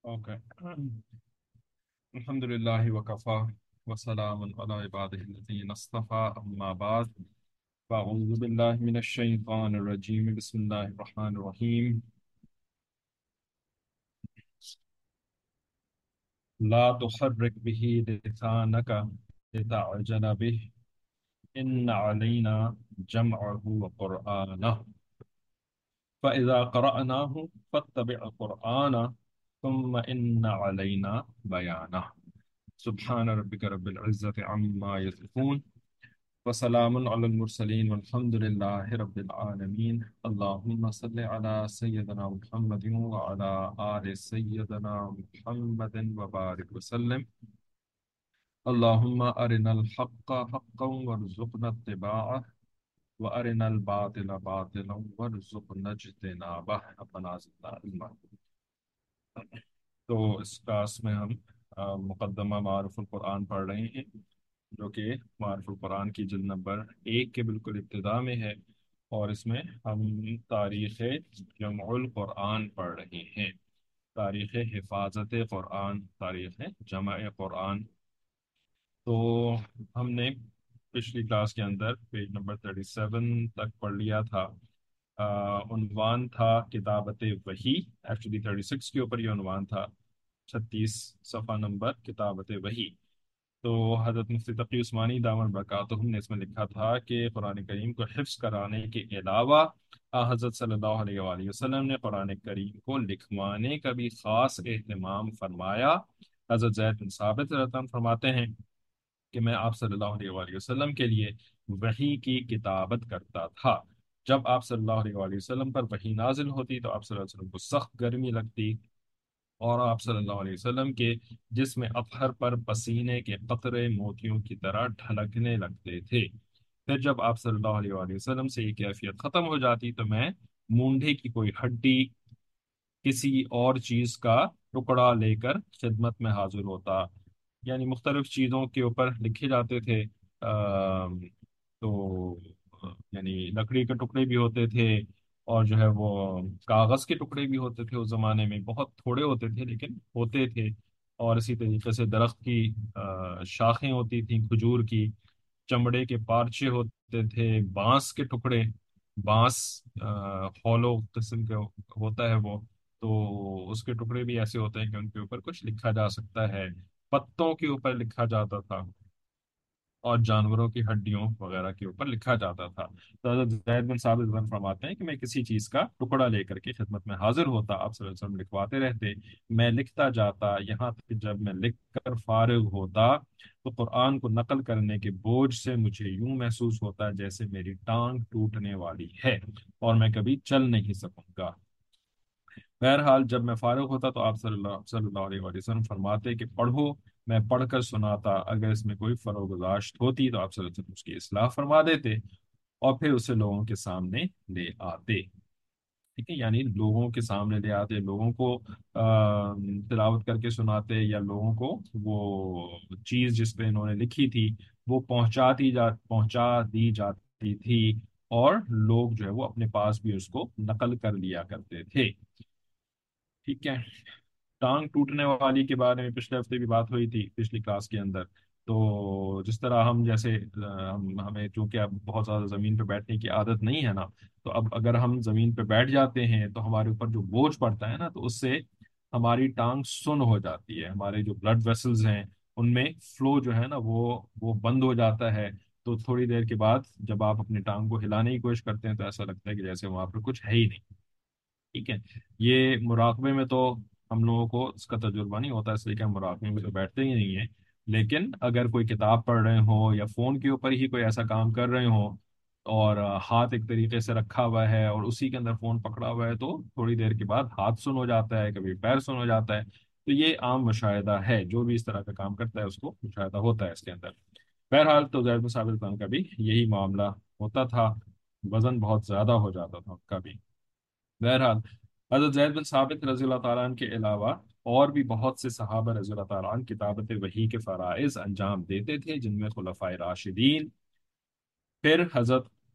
Okay. الحمد لله وكفى وسلام على عباده الذين اصطفى أما بعد فأعوذ بالله من الشيطان الرجيم بسم الله الرحمن الرحيم لا تحرك به لسانك لتعجل به إن علينا جمعه وقرآنه فإذا قرأناه فاتبع قرآنه ثم إن علينا بيانه سبحان ربك رب العزة عما يصفون وسلام على المرسلين والحمد لله رب العالمين اللهم صل على سيدنا محمد وعلى آل سيدنا محمد وبارك وسلم اللهم أرنا الحق حقا وارزقنا اتباعه وأرنا الباطل باطلا وارزقنا اجتنابه ربنا زدنا علما۔ تو اس کلاس میں ہم مقدمہ معارف القرآن پڑھ رہے ہیں، جو کہ معارف القرآن کی جلد نمبر 1 کے بالکل ابتدا میں ہے، اور اس میں ہم تاریخ جمع القرآن پڑھ رہے ہیں، تاریخ حفاظت قرآن، تاریخ جمع قرآن۔ تو ہم نے پچھلی کلاس کے اندر پیج نمبر 37 تک پڑھ لیا تھا۔ عنوان تھا کتابت وحی، ایکچولی 36 کے اوپر یہ عنوان تھا، 36 صفحہ نمبر کتابت وحی۔ تو حضرت مفتی تقی عثمانی دامن برکاتہم نے اس میں لکھا تھا کہ قرآن کریم کو حفظ کرانے کے علاوہ حضرت صلی اللہ علیہ وآلہ وسلم نے قرآن کریم کو لکھوانے کا بھی خاص اہتمام فرمایا۔ حضرت زید بن ثابت رضی اللہ عنہ فرماتے ہیں کہ میں آپ صلی اللہ علیہ وآلہ وسلم کے لیے وحی کی کتابت کرتا تھا۔ جب آپ صلی اللہ علیہ وآلہ وسلم پر وحی نازل ہوتی تو آپ صلی اللہ علیہ وسلم کو سخت گرمی لگتی، اور آپ صلی اللہ علیہ وسلم کے جسم اطہر پر پسینے کے قطرے موتیوں کی طرح ڈھلکنے لگتے تھے۔ پھر جب آپ صلی اللہ علیہ وآلہ وسلم سے یہ کیفیت ختم ہو جاتی تو میں مونڈے کی کوئی ہڈی، کسی اور چیز کا ٹکڑا لے کر خدمت میں حاضر ہوتا، یعنی مختلف چیزوں کے اوپر لکھے جاتے تھے۔ تو یعنی لکڑی کے ٹکڑے بھی ہوتے تھے، اور جو ہے وہ کاغذ کے ٹکڑے بھی ہوتے تھے، اس زمانے میں بہت تھوڑے ہوتے تھے لیکن ہوتے تھے، اور اسی طریقے سے درخت کی شاخیں ہوتی تھیں، کھجور کی، چمڑے کے پارچے ہوتے تھے، بانس کے ٹکڑے، بانس ہولو قسم کا ہوتا ہے وہ، تو اس کے ٹکڑے بھی ایسے ہوتے ہیں کہ ان کے اوپر کچھ لکھا جا سکتا ہے، پتوں کے اوپر لکھا جاتا تھا، اور جانوروں کی ہڈیوں وغیرہ کے اوپر لکھا جاتا تھا۔ تو حضرت زید بن ثابت بن فرماتے ہیں کہ میں کسی چیز کا ٹکڑا لے کر کے خدمت میں حاضر ہوتا، آپ صلی اللہ علیہ وسلم لکھواتے رہتے، میں لکھتا جاتا، یہاں تک کہ جب میں لکھ کر فارغ ہوتا تو قرآن کو نقل کرنے کے بوجھ سے مجھے یوں محسوس ہوتا جیسے میری ٹانگ ٹوٹنے والی ہے اور میں کبھی چل نہیں سکوں گا۔ بہرحال جب میں فارغ ہوتا تو آپ صلی اللہ علیہ وسلم فرماتے کہ پڑھو، میں پڑھ کر سناتا، اگر اس میں کوئی فروگزاشت ہوتی تو آپ صلی اللہ علیہ وسلم اس کی اصلاح فرما دیتے اور پھر اسے لوگوں کے سامنے لے آتے۔ ٹھیک ہے، یعنی لوگوں کے سامنے لے آتے، لوگوں کو تلاوت کر کے سناتے، یا لوگوں کو وہ چیز جس پہ انہوں نے لکھی تھی وہ پہنچا دی جاتی تھی، اور لوگ جو ہے وہ اپنے پاس بھی اس کو نقل کر لیا کرتے تھے۔ ٹھیک ہے، ٹانگ ٹوٹنے والی کے بارے میں پچھلے ہفتے بھی بات ہوئی تھی پچھلی کلاس کے اندر۔ تو جس طرح ہم جیسے ہمیں چونکہ اب بہت زیادہ زمین پہ بیٹھنے کی عادت نہیں ہے نا، تو اب اگر ہم زمین پہ بیٹھ جاتے ہیں تو ہمارے اوپر جو بوجھ پڑتا ہے نا، تو اس سے ہماری ٹانگ سن ہو جاتی ہے، ہمارے جو بلڈ ویسلز ہیں ان میں فلو جو ہے نا وہ بند ہو جاتا ہے۔ تو تھوڑی دیر کے بعد جب آپ اپنی ٹانگ کو ہلانے کی کوشش کرتے ہیں تو ایسا لگتا ہے کہ جیسے وہاں پہ کچھ ہے ہی نہیں۔ ٹھیک ہے، یہ مراقبے میں تو ہم لوگوں کو اس کا تجربہ نہیں ہوتا، اس لیے کہ ہم مراقبے میں تو بیٹھتے ہی نہیں ہیں، لیکن اگر کوئی کتاب پڑھ رہے ہوں یا فون کے اوپر ہی کوئی ایسا کام کر رہے ہوں، اور ہاتھ ایک طریقے سے رکھا ہوا ہے اور اسی کے اندر فون پکڑا ہوا ہے، تو تھوڑی دیر کے بعد ہاتھ سن ہو جاتا ہے، کبھی پیر سن ہو جاتا ہے۔ تو یہ عام مشاہدہ ہے، جو بھی اس طرح کا کام کرتا ہے اس کو مشاہدہ ہوتا ہے اس کے اندر۔ بہرحال تو زید بن ثابت کا بھی یہی معاملہ ہوتا تھا، وزن بہت زیادہ ہو جاتا تھا ان کا بھی۔ بہرحال حضرت زید بن ثابت رضی اللہ تعالیٰ عنہ کے علاوہ اور بھی بہت سے صحابہ رضی اللہ تعالیٰ عنہ کتابت وحی کے فرائض انجام دیتے تھے، جن میں خلفائے راشدین، پھر حضرت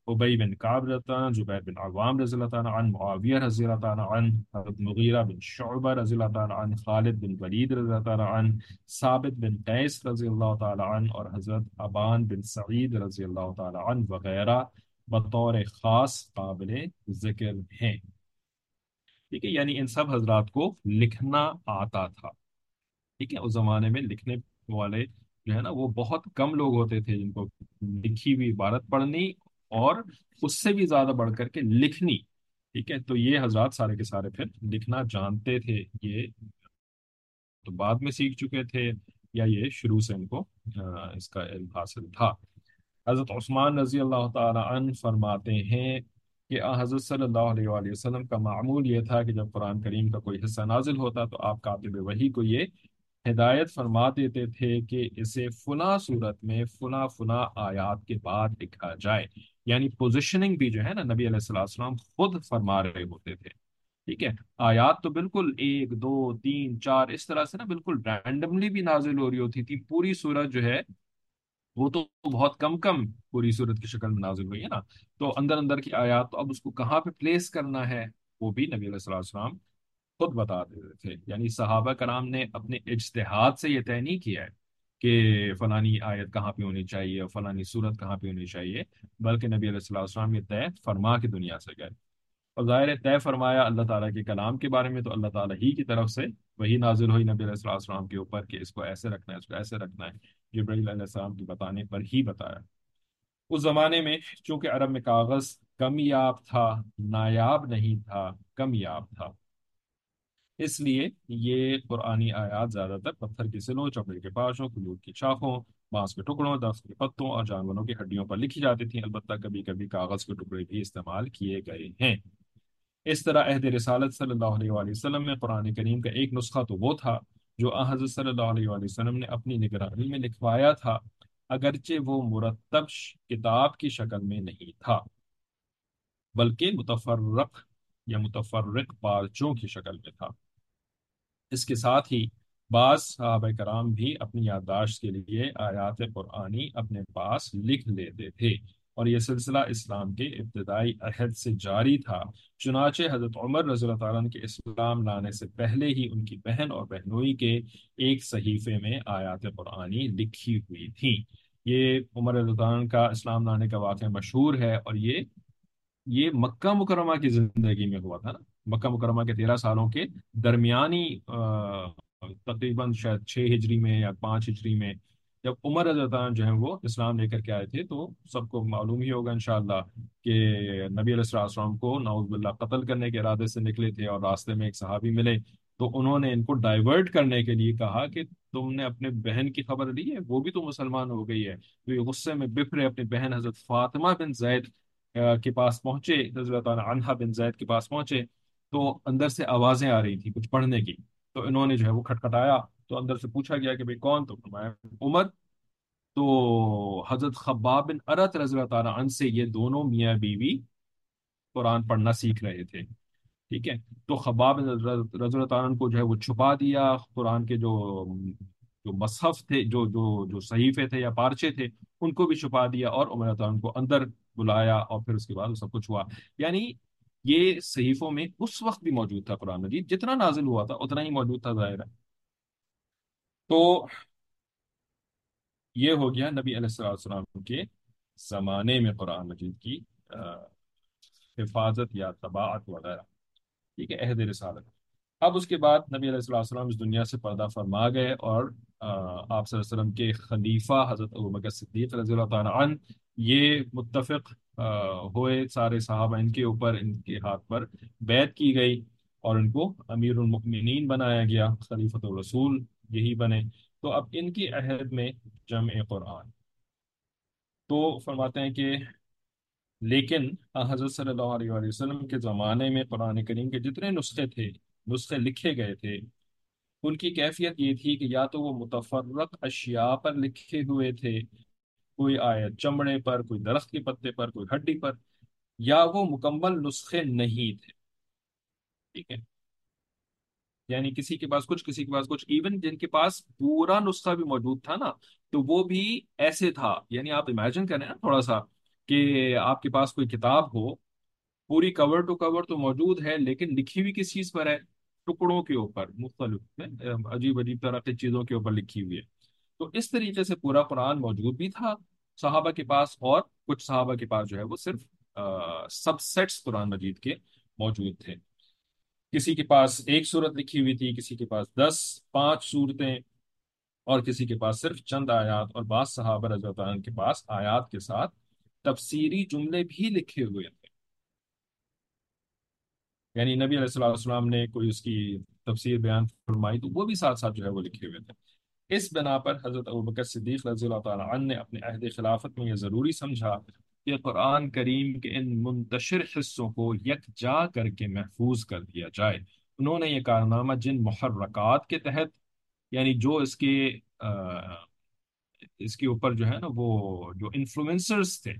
ابی بن کعب رضی اللہ عنہ، زبیر بن عوام رضی اللہ تعالیٰ عنہ، معاویہ رضی اللہ تعالیٰ عنہ، حضرت مغیرہ بن شعبہ رضی اللہ تعالیٰ عنہ، خالد بن ولید رضی اللہ تعالیٰ عنہ، ثابت بن قیس رضی اللہ تعالیٰ عنہ، اور حضرت ابان بن سعید رضی اللہ تعالیٰ عنہ وغیرہ بطور خاص قابل ذکر ہیں۔ ٹھیک ہے، یعنی ان سب حضرات کو لکھنا آتا تھا۔ ٹھیک ہے، اس زمانے میں لکھنے والے جو ہے نا وہ بہت کم لوگ ہوتے تھے جن کو لکھی ہوئی عبارت پڑھنی اور اس سے بھی زیادہ بڑھ کر کے لکھنی۔ ٹھیک ہے، تو یہ حضرات سارے کے سارے پھر لکھنا جانتے تھے، یہ تو بعد میں سیکھ چکے تھے یا یہ شروع سے ان کو اس کا علم حاصل تھا۔ حضرت عثمان رضی اللہ تعالی عنہ فرماتے ہیں کہ حضرت صلی اللہ علیہ وآلہ وسلم کا معمول یہ تھا کہ جب قرآن کریم کا کوئی حصہ نازل ہوتا تو آپ کاتب وحی کو یہ ہدایت فرما دیتے تھے کہ اسے فلاں صورت میں فلاں فلاں آیات کے بعد لکھا جائے، یعنی پوزیشننگ بھی جو ہے نا نبی علیہ الصلوۃ والسلام خود فرما رہے ہوتے تھے۔ ٹھیک ہے، آیات تو بالکل ایک دو تین چار اس طرح سے نا بالکل رینڈملی بھی نازل ہو رہی ہوتی تھی، پوری صورت جو ہے وہ تو بہت کم کم پوری صورت کی شکل میں نازل ہوئی ہے نا، تو اندر اندر کی آیات تو اب اس کو کہاں پہ پلیس کرنا ہے وہ بھی نبی علیہ الصلوۃ والسلام خود بتا دیتے تھے۔ یعنی صحابہ کرام نے اپنے اجتہاد سے یہ طے نہیں کیا ہے کہ فلانی آیت کہاں پہ ہونی چاہیے اور فلانی صورت کہاں پہ ہونی چاہیے، بلکہ نبی علیہ الصلوۃ والسلام یہ طے فرما کے دنیا سے گئے۔ اور ظاہر ہے طے فرمایا اللہ تعالیٰ کے کلام کے بارے میں تو اللہ تعالیٰ ہی کی طرف سے وہی نازل ہوئی نبی علیہ الصلوۃ والسلام کے اوپر کہ اس کو ایسے رکھنا ہے، اس کو ایسے رکھنا ہے، جبرائیل علیہ السلام کی بتانے پر ہی بتایا۔ اس زمانے میں چونکہ عرب میں کاغذ کم یاب تھا، نایاب نہیں تھا، کم یاب تھا، اس لیے یہ قرآنی آیات زیادہ تر پتھر کی سلوں، چمڑے کے پاشوں، کھجور کی شاخوں، بانس کے ٹکڑوں، درخت کے پتوں اور جانوروں کی ہڈیوں پر لکھی جاتی تھیں، البتہ کبھی کبھی کاغذ کے ٹکڑے بھی استعمال کیے گئے ہیں۔ اس طرح عہد رسالت صلی اللہ علیہ وآلہ وسلم میں قرآن کریم کا ایک نسخہ تو وہ تھا جو آن حضرت صلی اللہ علیہ وآلہ وسلم نے اپنی نگرانی میں لکھوایا تھا، اگرچہ وہ مرتب کتاب کی شکل میں نہیں تھا بلکہ متفرق یا متفرق پارچوں کی شکل میں تھا۔ اس کے ساتھ ہی بعض صحابہ کرام بھی اپنی یادداشت کے لیے آیات قرآنی اپنے پاس لکھ لیتے تھے، اور یہ سلسلہ اسلام کے ابتدائی عہد سے جاری تھا۔ چنانچہ حضرت عمر رضی اللہ تعالیٰ عنہ کے اسلام لانے سے پہلے ہی ان کی بہن اور بہنوئی کے ایک صحیفے میں آیات قرآنی لکھی ہوئی تھیں۔ یہ عمر رضی اللہ عنہ کا اسلام لانے کا واقعہ مشہور ہے، اور یہ مکہ مکرمہ کی زندگی میں ہوا تھا نا، مکہ مکرمہ کے 13 سالوں کے درمیانی تقریباً شاید 6 ہجری میں یا 5 ہجری میں جب عمر رضی اللہ عنہ جو ہیں وہ اسلام لے کر کے آئے تھے، تو سب کو معلوم ہی ہوگا انشاءاللہ کہ نبی علیہ السلام کو نعوذ باللہ قتل کرنے کے ارادے سے نکلے تھے، اور راستے میں ایک صحابی ملے تو انہوں نے ان کو ڈائیورٹ کرنے کے لیے کہا کہ تم نے اپنے بہن کی خبر لی ہے، وہ بھی تو مسلمان ہو گئی ہے۔ تو یہ غصے میں بفرے، اپنی بہن حضرت فاطمہ بن زید کے پاس پہنچے، رضی اللہ تعالیٰ عنہا بن زید کے پاس پہنچے، تو اندر سے آوازیں آ رہی تھی کچھ پڑھنے کی، تو انہوں نے جو ہے وہ کھٹکھٹایا، تو اندر سے پوچھا گیا کہ بھئی کون؟ تو فرمایا عمر۔ تو حضرت خباب بن ارت رضی اللہ تعالیٰ عنہ سے یہ دونوں میاں بیوی قرآن پڑھنا سیکھ رہے تھے۔ ٹھیک ہے، تو خباب رضی اللہ تعالیٰ عنہ کو جو ہے وہ چھپا دیا، قرآن کے جو جو مصحف تھے، جو صحیفے تھے یا پارچے تھے، ان کو بھی چھپا دیا، اور عمر رضی اللہ عنہ کو اندر بلایا، اور پھر اس کے بعد وہ سب کچھ ہوا۔ یعنی یہ صحیفوں میں اس وقت بھی موجود تھا، قرآن مجید جتنا نازل ہوا تھا اتنا ہی موجود تھا، ظاہر ہے۔ تو یہ ہو گیا نبی علیہ الصلوۃ والسلام کے زمانے میں قرآن مجید کی حفاظت یا طباعت وغیرہ۔ ٹھیک ہے، عہد رسالت۔ اب اس کے بعد نبی علیہ الصلوۃ والسلام اس دنیا سے پردہ فرما گئے، اور آپ صلی اللہ علیہ وسلم کے خلیفہ حضرت ابوبکر صدیق رضی اللہ تعالیٰ عنہ یہ متفق ہوئے سارے صحابہ ان کے اوپر، ان کے ہاتھ پر بیعت کی گئی، اور ان کو امیر المؤمنین بنایا گیا، خلیفۃ الرسول یہی بنے۔ تو اب ان کی عہد میں جمع قرآن، تو فرماتے ہیں کہ لیکن حضرت صلی اللہ علیہ وآلہ وسلم کے زمانے میں قرآن کریم کے جتنے نسخے تھے، نسخے لکھے گئے تھے، ان کی کیفیت یہ تھی کہ یا تو وہ متفرق اشیاء پر لکھے ہوئے تھے، کوئی آیت چمڑے پر، کوئی درخت کے پتے پر، کوئی ہڈی پر، یا وہ مکمل نسخے نہیں تھے۔ ٹھیک ہے، یعنی کسی کے پاس کچھ، کسی کے پاس کچھ، ایون جن کے پاس پورا نسخہ بھی موجود تھا نا، تو وہ بھی ایسے تھا، یعنی آپ امیجن کریں نا تھوڑا سا کہ آپ کے پاس کوئی کتاب ہو، پوری کور ٹو کور تو موجود ہے، لیکن لکھی ہوئی کس چیز پر ہے؟ ٹکڑوں کے اوپر، مختلف عجیب عجیب طرح کی چیزوں کے اوپر لکھی ہوئی ہے۔ تو اس طریقے سے پورا قرآن موجود بھی تھا صحابہ کے پاس، اور کچھ صحابہ کے پاس جو ہے وہ صرف سب سیٹس قرآن مجید کے موجود تھے۔ کسی کے پاس ایک سورت لکھی ہوئی تھی، کسی کے پاس 5 صورتیں، اور کسی کے پاس صرف چند آیات، اور بعض صحابہ رضی اللہ عنہ کے پاس آیات کے ساتھ تفسیری جملے بھی لکھے ہوئے تھے، یعنی نبی علیہ الصلوۃ والسلام نے کوئی اس کی تفسیر بیان فرمائی تو وہ بھی ساتھ ساتھ جو ہے وہ لکھے ہوئے تھے۔ اس بنا پر حضرت ابوبکر صدیق رضی اللہ تعالی عنہ نے اپنے عہد خلافت میں یہ ضروری سمجھا کہ قرآن کریم کے ان منتشر حصوں کو یکجا کر کے محفوظ کر دیا جائے۔ انہوں نے یہ کارنامہ جن محرکات کے تحت، یعنی جو اس کے اوپر جو ہے نا وہ جو انفلوئنسرز تھے،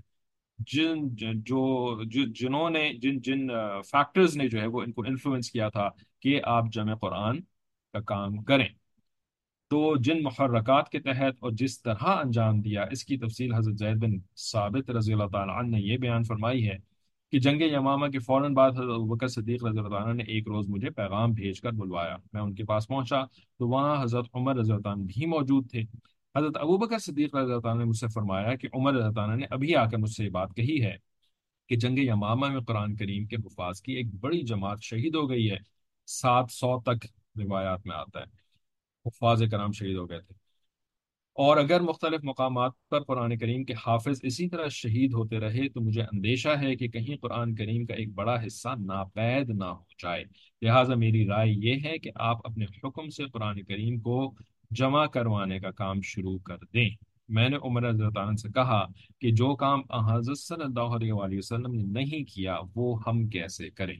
جنہوں نے جن جن فیکٹرز نے جو ہے وہ ان کو انفلوئنس کیا تھا کہ آپ جمع قرآن کا کام کریں، تو جن محرکات کے تحت اور جس طرح انجام دیا، اس کی تفصیل حضرت زید بن ثابت رضی اللہ تعالیٰ عنہ نے یہ بیان فرمائی ہے کہ جنگ یمامہ کے فوراً بعد حضرت ابوبکر صدیق رضی اللہ عنہ نے ایک روز مجھے پیغام بھیج کر بلوایا۔ میں ان کے پاس پہنچا تو وہاں حضرت عمر رضی اللہ عنہ بھی موجود تھے۔ حضرت ابوبکر صدیق رضی اللہ عنہ نے مجھ سے فرمایا کہ عمر رضی اللہ عنہ نے ابھی آ کر مجھ سے یہ بات کہی ہے کہ جنگ یمامہ میں قرآن کریم کے حفاظ کی ایک بڑی جماعت شہید ہو گئی ہے، 700 تک روایات میں آتا ہے حفاظ کرام شہید ہو گئے تھے۔ اور اگر مختلف مقامات پر قرآن کریم کے حافظ اسی طرح شہید ہوتے رہے تو مجھے اندیشہ ہے کہ کہیں قرآن کریم کا ایک بڑا حصہ ناپید نہ ہو جائے، لہٰذا میری رائے یہ ہے کہ آپ اپنے حکم سے قرآن کریم کو جمع کروانے کا کام شروع کر دیں۔ میں نے عمر رضی اللہ عنہ سے کہا کہ جو کام حضرت صلی اللہ علیہ وآلہ وسلم نے نہیں کیا وہ ہم کیسے کریں؟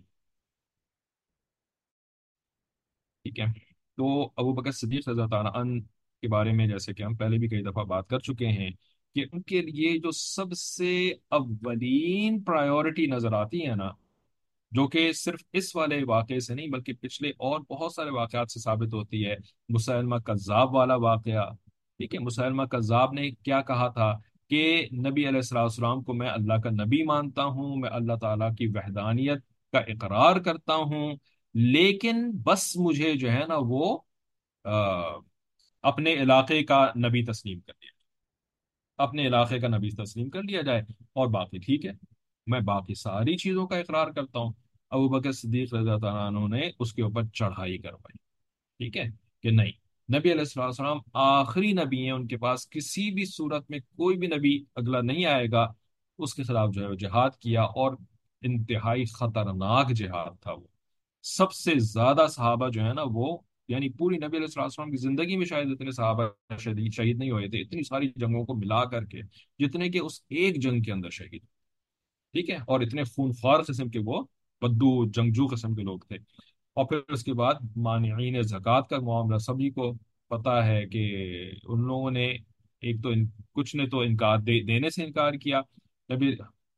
ٹھیک ہے، تو ابو بکر صدیق رضی اللہ عنہ کے بارے میں جیسے کہ ہم پہلے بھی کئی دفعہ بات کر چکے ہیں کہ ان کے لیے جو سب سے اولین پرائیورٹی نظر آتی ہے نا، جو کہ صرف اس والے واقعے سے نہیں بلکہ پچھلے اور بہت سارے واقعات سے ثابت ہوتی ہے، مسلمہ کذاب والا واقعہ۔ ٹھیک ہے، مسلمہ کذاب نے کیا کہا تھا کہ نبی علیہ الصلوۃ والسلام کو میں اللہ کا نبی مانتا ہوں، میں اللہ تعالیٰ کی وحدانیت کا اقرار کرتا ہوں، لیکن بس مجھے جو ہے نا وہ آ، اپنے علاقے کا نبی تسلیم کر لیا، اپنے علاقے کا نبی تسلیم کر لیا جائے، اور باقی ٹھیک ہے، میں باقی ساری چیزوں کا اقرار کرتا ہوں۔ ابو بکر صدیق رضی اللہ عنہ نے اس کے اوپر چڑھائی کروائی، ٹھیک ہے، کہ نہیں، نبی علیہ السلام والسلام آخری نبی ہیں، ان کے پاس کسی بھی صورت میں کوئی بھی نبی اگلا نہیں آئے گا۔ اس کے خلاف جو ہے وہ جہاد کیا، اور انتہائی خطرناک جہاد تھا وہ۔ سب سے زیادہ صحابہ جو ہے نا وہ، یعنی پوری نبی علیہ الصلوۃ والسلام کی زندگی میں شاید اتنے صحابہ شہید نہیں ہوئے تھے اتنی ساری جنگوں کو ملا کر کے، جتنے کہ اس ایک جنگ کے اندر شہید، ٹھیک ہے، اور اتنے خونخوار قسم کے وہ بدو جنگجو قسم کے لوگ تھے۔ اور پھر اس کے بعد مانعین زکوٰۃ کا معاملہ سبھی کو پتہ ہے کہ ان لوگوں نے ایک تو کچھ نے تو انکار دینے سے انکار کیا۔ نبی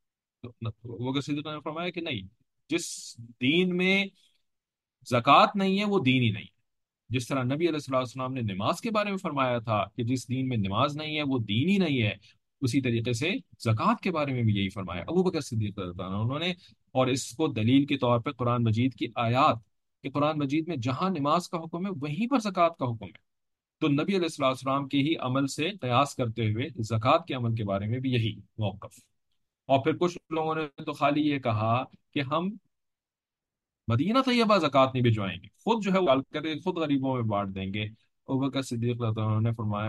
وہ صدیق نے فرمایا کہ نہیں، جس دین میں زکوٰۃ نہیں ہے وہ دین ہی نہیں ہے۔ جس طرح نبی علیہ الصلوۃ والسلام نے نماز کے بارے میں فرمایا تھا کہ جس دین میں نماز نہیں ہے وہ دین ہی نہیں ہے، اسی طریقے سے زکوٰۃ کے بارے میں بھی یہی فرمایا ابو بکر صدیق رضی اللہ عنہ انہوں نے۔ اور اس کو دلیل کے طور پہ قرآن مجید کی آیات، کہ قرآن مجید میں جہاں نماز کا حکم ہے وہیں پر زکوٰۃ کا حکم ہے، تو نبی علیہ الصلوۃ والسلام کے ہی عمل سے قیاس کرتے ہوئے زکوٰۃ کے عمل کے بارے میں بھی یہی موقف۔ اور پھر کچھ لوگوں نے تو خالی یہ کہا کہ ہم مدینہ طیبہ زکوٰۃ نہیں بھجوائیں گے، خود جو ہے وہ ڈال کر کے خود غریبوں میں بانٹ دیں گے۔ ابوبکر صدیق رضی اللہ عنہ نے فرمایا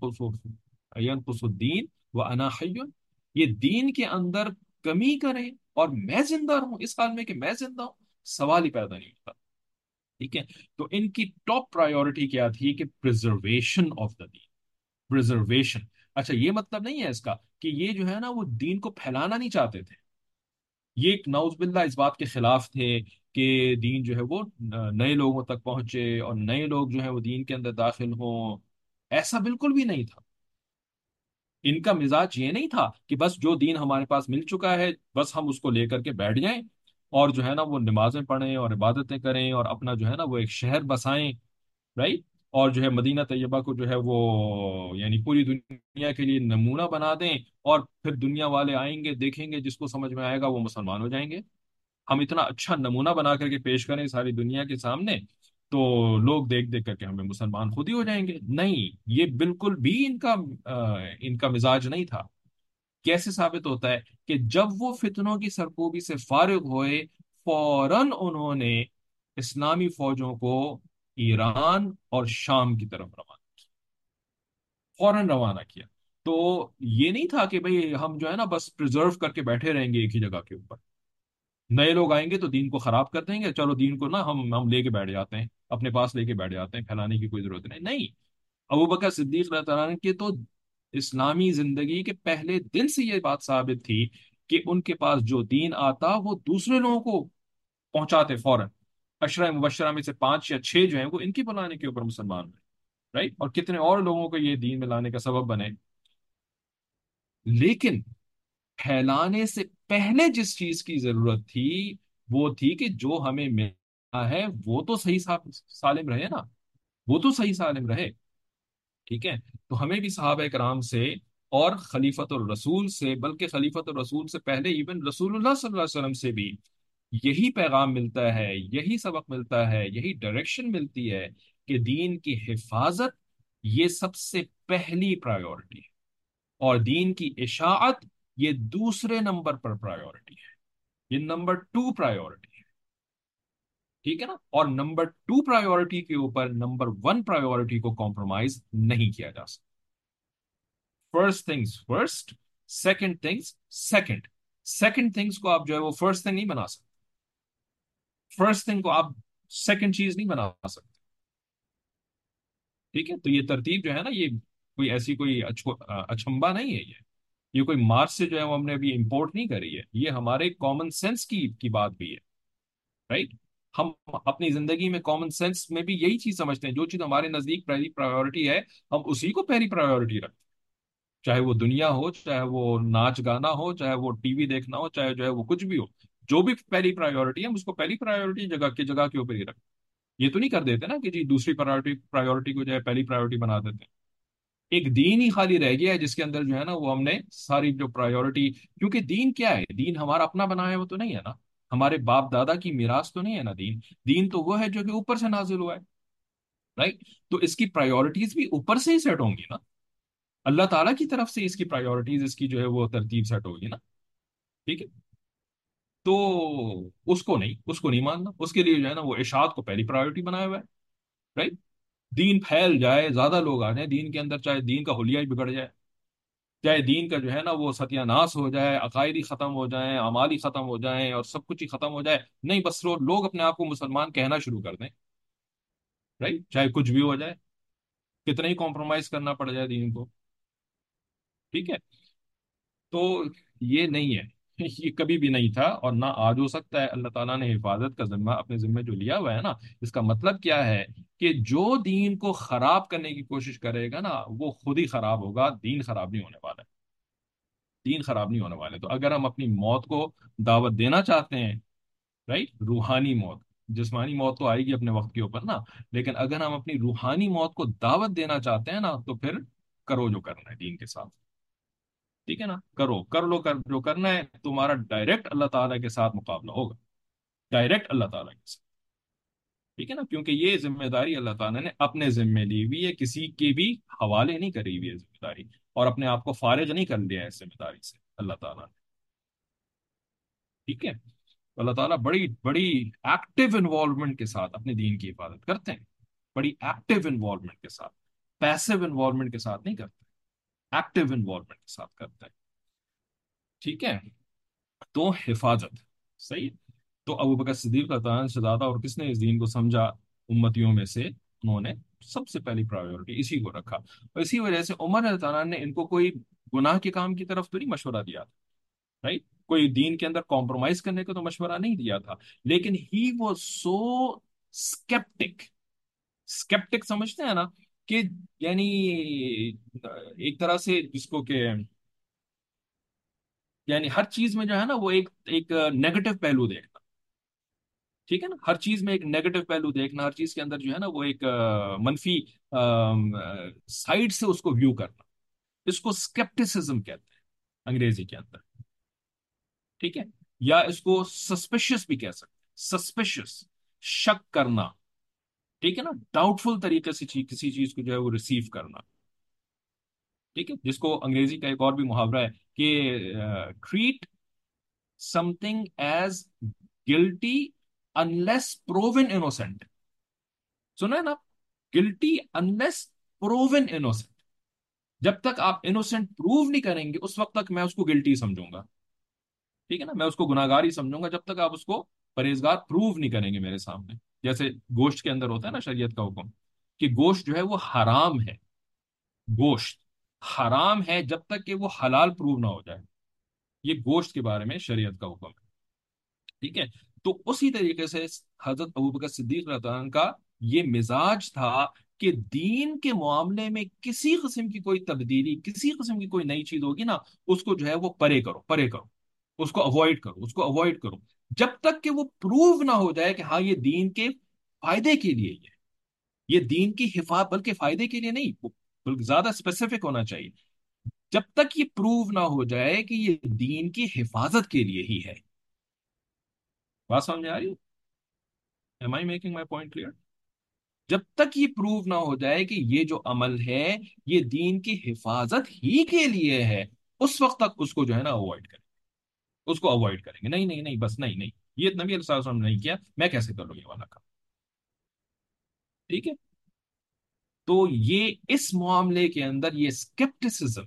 اینقص الدین وانا حی، یہ دین کے اندر کمی کریں اور میں زندہ رہوں، اس حال میں کہ میں زندہ ہوں، سوال ہی پیدا نہیں ہوتا۔ ٹھیک ہے، تو ان کی ٹاپ پرائیورٹی کیا تھی کہ پریزرویشن آف دا دین، پریزرویشن۔ اچھا، یہ مطلب نہیں ہے اس کا کہ یہ جو ہے نا وہ دین کو پھیلانا نہیں چاہتے تھے، یہ ایک نعوذ باللہ اس بات کے خلاف تھے کہ دین جو ہے وہ نئے لوگوں تک پہنچے اور نئے لوگ جو ہے وہ دین کے اندر داخل ہوں، ایسا بالکل بھی نہیں تھا۔ ان کا مزاج یہ نہیں تھا کہ بس جو دین ہمارے پاس مل چکا ہے بس ہم اس کو لے کر کے بیٹھ جائیں، اور جو ہے نا وہ نمازیں پڑھیں اور عبادتیں کریں اور اپنا جو ہے نا وہ ایک شہر بسائیں، رائٹ؟ اور جو ہے مدینہ طیبہ کو جو ہے وہ یعنی پوری دنیا کے لیے نمونہ بنا دیں، اور پھر دنیا والے آئیں گے دیکھیں گے، جس کو سمجھ میں آئے گا وہ مسلمان ہو جائیں گے. ہم اتنا اچھا نمونہ بنا کر کے پیش کریں ساری دنیا کے سامنے، تو لوگ دیکھ دیکھ کر کے ہمیں مسلمان خود ہی ہو جائیں گے. نہیں، یہ بالکل بھی ان کا مزاج نہیں تھا. کیسے ثابت ہوتا ہے؟ کہ جب وہ فتنوں کی سرکوبی سے فارغ ہوئے، فوراً انہوں نے اسلامی فوجوں کو ایران اور شام کی طرف فوراً روانہ کیا. تو یہ نہیں تھا کہ بھئی ہم جو ہے نا بس پرزرو کر کے بیٹھے رہیں گے ایک ہی جگہ کے اوپر. نئے لوگ آئیں گے تو دین کو خراب کر دیں گے، چلو دین کو نا ہم لے کے بیٹھ جاتے ہیں، اپنے پاس لے کے بیٹھ جاتے ہیں، پھیلانے کی کوئی ضرورت نہیں. نہیں، ابو بکر صدیق رضی اللہ عنہ کی تو اسلامی زندگی کے پہلے دن سے یہ بات ثابت تھی کہ ان کے پاس جو دین آتا وہ دوسرے لوگوں کو پہنچاتے فوراً. عشرہ مبشرہ میں سے 5 یا 6 جو ہیں وہ ان کی بلانے کے اوپر مسلمان ہوئے. رائٹ، اور کتنے اور لوگوں کو یہ دین میں لانے کا سبب بنے. لیکن پھیلانے سے پہلے جس چیز کی ضرورت تھی وہ تھی کہ جو ہمیں ملا ہے وہ تو صحیح سالم رہے نا، وہ تو صحیح سالم رہے. ٹھیک ہے، تو ہمیں بھی صحابہ کرام سے اور خلیفۃ الرسول سے، بلکہ خلیفۃ الرسول سے پہلے ایون رسول اللہ صلی اللہ علیہ وسلم سے بھی یہی پیغام ملتا ہے، یہی سبق ملتا ہے، یہی ڈائریکشن ملتی ہے کہ دین کی حفاظت یہ سب سے پہلی پرائیورٹی ہے، اور دین کی اشاعت یہ دوسرے نمبر پر پرائیورٹی ہے، یہ نمبر 2 پرائیورٹی ہے. ٹھیک ہے نا، اور نمبر 2 پرائیورٹی کے اوپر نمبر 1 پرائیورٹی کو کمپرومائز نہیں کیا جا سکتا. First things first, second things second. Second things کو آپ جو ہے وہ فرسٹ تھنگ نہیں بنا سکتے، فرسٹ تھنگ کو آپ سیکنڈ چیز نہیں بنا سکتے. ٹھیک ہے، تو یہ ترتیب جو ہے نا، یہ کوئی ایسی کوئی اچھمبا نہیں ہے. یہ کوئی مارس سے جو ہے وہ ہم نے ابھی امپورٹ نہیں کری ہے، یہ ہمارے کامن سینس کی بات بھی ہے. رائٹ، ہم اپنی زندگی میں کامن سینس میں بھی یہی چیز سمجھتے ہیں، جو چیز ہمارے نزدیک پہلی پرائیورٹی ہے ہم اسی کو پہلی پرائیورٹی رکھتے ہیں. چاہے وہ دنیا ہو، چاہے وہ ناچ گانا ہو، چاہے وہ ٹی وی دیکھنا ہو، چاہے جو ہے وہ کچھ بھی ہو، جو بھی پہلی پرائیورٹی ہے ہم اس کو پہلی پرائیورٹی جگہ کے اوپر ہی رکھتے ہیں. یہ تو نہیں کر دیتے نا کہ جی دوسری پرائیورٹی کو جو ہے پہلی پرائیورٹی بنا دیتے ہیں. ایک دین ہی خالی رہ گیا ہے جس کے اندر جو ہے نا وہ ہم نے ساری جو پرائیورٹی، کیونکہ دین کیا ہے؟ دین ہمارا اپنا بنا ہے وہ تو نہیں ہے نا، ہمارے باپ دادا کی میراث تو نہیں ہے نا دین. دین تو وہ ہے جو کہ اوپر سے نازل ہوا ہے. رائٹ، تو اس کی پرائیورٹیز بھی اوپر سے ہی سیٹ ہوں گی نا، اللہ تعالیٰ کی طرف سے اس کی پرائیورٹیز، اس کی جو ہے وہ ترتیب سیٹ ہوگی نا. ٹھیک ہے، تو اس کو نہیں ماننا، اس کے لیے جو ہے نا وہ اشاعت کو پہلی پرائیورٹی بنایا ہوا ہے. رائٹ، دین پھیل جائے، زیادہ لوگ آ جائیں دین کے اندر، چاہے دین کا حلیہ ہی بگڑ جائے، چاہے دین کا جو ہے نا وہ ستیہ ناس ہو جائے، عقائد ہی ختم ہو جائیں، اعمال ہی ختم ہو جائیں، اور سب کچھ ہی ختم ہو جائے، نہیں بس لوگ اپنے آپ کو مسلمان کہنا شروع کر دیں. رائٹ، چاہے کچھ بھی ہو جائے، کتنا ہی کمپرومائز کرنا پڑ جائے دین کو. ٹھیک ہے، تو یہ نہیں ہے، یہ کبھی بھی نہیں تھا اور نہ آج ہو سکتا ہے. اللہ تعالیٰ نے حفاظت کا ذمہ اپنے ذمہ جو لیا ہوا ہے نا، اس کا مطلب کیا ہے؟ کہ جو دین کو خراب کرنے کی کوشش کرے گا نا وہ خود ہی خراب ہوگا، دین خراب نہیں ہونے والا ہے. دین خراب نہیں ہونے والے. تو اگر ہم اپنی موت کو دعوت دینا چاہتے ہیں، رائٹ، روحانی موت، جسمانی موت تو آئے گی اپنے وقت کے اوپر نا، لیکن اگر ہم اپنی روحانی موت کو دعوت دینا چاہتے ہیں نا تو پھر کرو جو کرنا ہے دین کے ساتھ. ٹھیک ہے نا، جو کرنا ہے تمہارا ڈائریکٹ اللہ تعالیٰ کے ساتھ مقابلہ ہوگا، ڈائریکٹ اللہ تعالیٰ کے ساتھ. ٹھیک ہے نا، کیونکہ یہ ذمہ داری اللہ تعالیٰ نے اپنے ذمے لی ہوئی ہے، کسی کے بھی حوالے نہیں کری ہوئی ہے ذمہ داری، اور اپنے آپ کو فارغ نہیں کر لیا ہے اس ذمہ داری سے اللہ تعالیٰ نے. ٹھیک ہے، تو اللہ تعالیٰ بڑی بڑی ایکٹیو انوالومنٹ کے ساتھ اپنے دین کی حفاظت کرتے ہیں، بڑی ایکٹیو انوالومنٹ کے ساتھ، پیسو انوالومنٹ کے ساتھ نہیں کرتے، ایکٹیو انوالومنٹ کے ساتھ کرتے ہیں. ٹھیک ہے، تو حفاظت صحیح. تو ابو بکر صدیق رضی اللہ عنہ سے زیادہ اور کس نے اس دین کو سمجھا امتیوں میں سے؟ انہوں نے سب سے پہلی پرائیورٹی اسی کو رکھا، اور اسی وجہ سے عمر رضی اللہ عنہ نے ان کو کوئی گناہ کے کام کی طرف تو نہیں مشورہ دیا تھا. رائٹ، کوئی دین کے اندر کمپرومائز کرنے کا تو مشورہ نہیں دیا تھا، لیکن ہی واز سو اسکیپٹک. اسکیپٹک سمجھتے ہیں نا، کہ یعنی ایک طرح سے جس کو کہ یعنی ہر چیز میں جو ہے نا وہ ایک ایک نیگیٹو پہلو دیکھتا. ٹھیک ہے نا، ہر چیز میں ایک نیگیٹو پہلو دیکھنا، ہر چیز کے اندر جو ہے نا وہ ایک منفی سائڈ سے اس کو ویو کرنا، اس کو اسکیپٹسزم کہتے ہیں انگریزی کے اندر، ٹھیک ہے، یا اس کو سسپیشس بھی کہہ سکتے ہیں، سسپیشس، شک کرنا، ٹھیک ہے نا، ڈاؤٹ فل طریقے سے کسی چیز کو جو ہے وہ ریسیو کرنا، ٹھیک ہے، جس کو انگریزی کا ایک اور بھی محاورہ ہے کہ treat something as guilty unless proven innocent, سنا ہے نا، گلٹی انلیس پروون انوسینٹ، جب تک آپ انوسینٹ پروو نہیں کریں گے اس وقت تک میں اس کو گلٹی سمجھوں گا، ٹھیک ہے نا، میں اس کو گناہگار ہی سمجھوں گا جب تک آپ اس کو پرہیزگار پروو نہیں کریں گے میرے سامنے۔ جیسے گوشت کے اندر ہوتا ہے نا شریعت کا حکم کہ گوشت جو ہے وہ حرام ہے، گوشت حرام ہے جب تک کہ وہ حلال پروو نہ ہو جائے، یہ گوشت کے بارے میں شریعت کا حکم ہے، ٹھیک ہے۔ تو اسی طریقے سے حضرت ابوبکر صدیق رضی اللہ عنہ کا یہ مزاج تھا کہ دین کے معاملے میں کسی قسم کی کوئی تبدیلی، کسی قسم کی کوئی نئی چیز ہوگی نا، اس کو جو ہے وہ پرے کرو، پرے کرو، اس کو اوائڈ کرو، اس کو اوائڈ کرو، جب تک کہ وہ پروو نہ ہو جائے کہ ہاں یہ دین کے فائدے کے لیے یہ دین کی حفاظت، بلکہ فائدے کے لیے نہیں، بلکہ زیادہ اسپیسیفک ہونا چاہیے، جب تک یہ پروو نہ ہو جائے کہ یہ دین کی حفاظت کے لیے ہی ہے۔ بات سمجھ میں آ رہی ہے؟ Am I making my point clear? جب تک یہ پروو نہ ہو جائے کہ یہ جو عمل ہے یہ دین کی حفاظت ہی کے لیے ہے، اس وقت تک اس کو جو ہے نا اوائڈ کریں، اس کو اوائڈ کریں گے، نہیں نہیں نہیں، بس نہیں نہیں، یہ نبی علیہ السلام نے نہیں کیا، میں کیسے کر لوں یہ والا کام، ٹھیک ہے۔ تو یہ اس معاملے کے اندر یہ اسکیپٹسزم،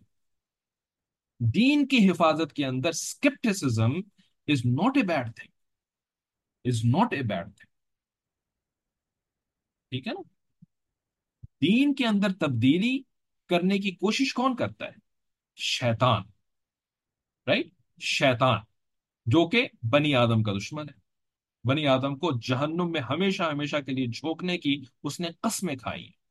دین کی حفاظت کے اندر scepticism is not a bad thing, is not a bad thing, ٹھیک ہے نا۔ دین کے اندر تبدیلی کرنے کی کوشش کون کرتا ہے؟ شیطان، رائٹ، شیطان، جو کہ بنی آدم کا دشمن ہے، بنی آدم کو جہنم میں ہمیشہ ہمیشہ کے لیے جھونکنے کی اس نے قسمیں کھائی ہیں۔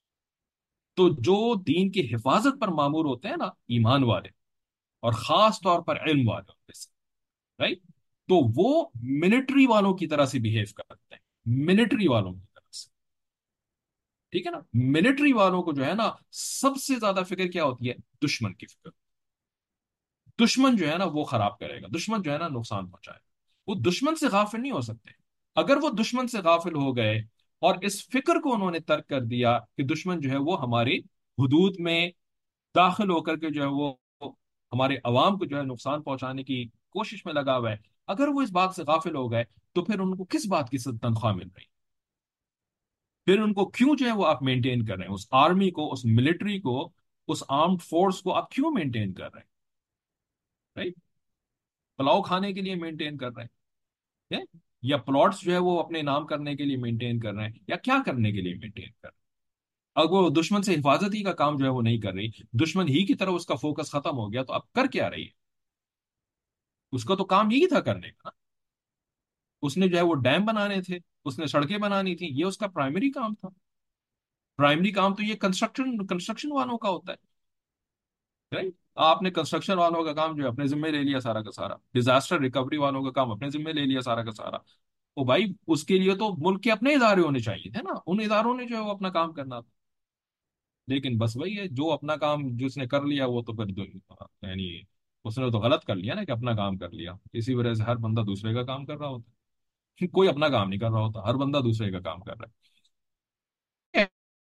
تو جو دین کی حفاظت پر معمور ہوتے ہیں نا، ایمان والے، اور خاص طور پر علم والوں میں سے، رائٹ، تو وہ ملٹری والوں کی طرح سے بہیو کرتے ہیں، ملٹری والوں کی طرح سے، ٹھیک ہے نا۔ ملٹری والوں کو جو ہے نا سب سے زیادہ فکر کیا ہوتی ہے؟ دشمن کی فکر، دشمن جو ہے نا وہ خراب کرے گا، دشمن جو ہے نا نقصان پہنچائے گا، وہ دشمن سے غافل نہیں ہو سکتے۔ اگر وہ دشمن سے غافل ہو گئے اور اس فکر کو انہوں نے ترک کر دیا کہ دشمن جو ہے وہ ہماری حدود میں داخل ہو کر کے جو ہے وہ ہمارے عوام کو جو ہے نقصان پہنچانے کی کوشش میں لگا ہوا ہے، اگر وہ اس بات سے غافل ہو گئے تو پھر ان کو کس بات کی تنخواہ مل رہی؟ پھر ان کو کیوں جو ہے وہ آپ مینٹین کر رہے ہیں، اس آرمی کو، اس ملٹری کو، اس آرمڈ فورس کو آپ کیوں مینٹین کر رہے ہیں؟ رائٹ، پلاؤ کھانے کے لیے مینٹین کر رہے ہیں، یا پلاٹس جو ہے وہ اپنے نام کرنے کے لیے مینٹین کر رہے ہیں، یا کیا کرنے کے لیے مینٹین کر رہے ہیں؟ اگر وہ دشمن سے حفاظت ہی کا کام جو ہے وہ نہیں کر رہی، دشمن ہی کی طرف اس کا فوکس ختم ہو گیا، تو اب کر کیا رہی ہے؟ اس کا تو کام یہی تھا کرنے کا نا۔ اس نے جو ہے وہ ڈیم بنانے تھے، اس نے سڑکیں بنانی تھی، یہ اس کا پرائمری کام تھا۔ پرائمری کام تو یہ کنسٹرکشن والوں کا ہوتا ہے، رائٹ۔ آپ نے کنسٹرکشن والوں کا کام جو ہے اپنے ذمہ لے لیا سارا کا سارا، ڈیزاسٹر ریکوری والوں کا کام اپنے ذمہ لے لیا سارا کا سارا، او بھائی اس کے لیے تو ملک کے اپنے ادارے ہونے چاہیے تھے نا، ان اداروں نے جو ہے وہ اپنا کام کرنا تھا، لیکن بس وہی ہے، جو اپنا کام جس نے کر لیا وہ تو پھر یعنی اس نے تو غلط کر لیا نا کہ اپنا کام کر لیا، اسی وجہ سے ہر بندہ دوسرے کا کام کر رہا ہوتا ہے، کوئی اپنا کام نہیں کر رہا ہوتا، ہر بندہ دوسرے کا کام کر رہا ہے۔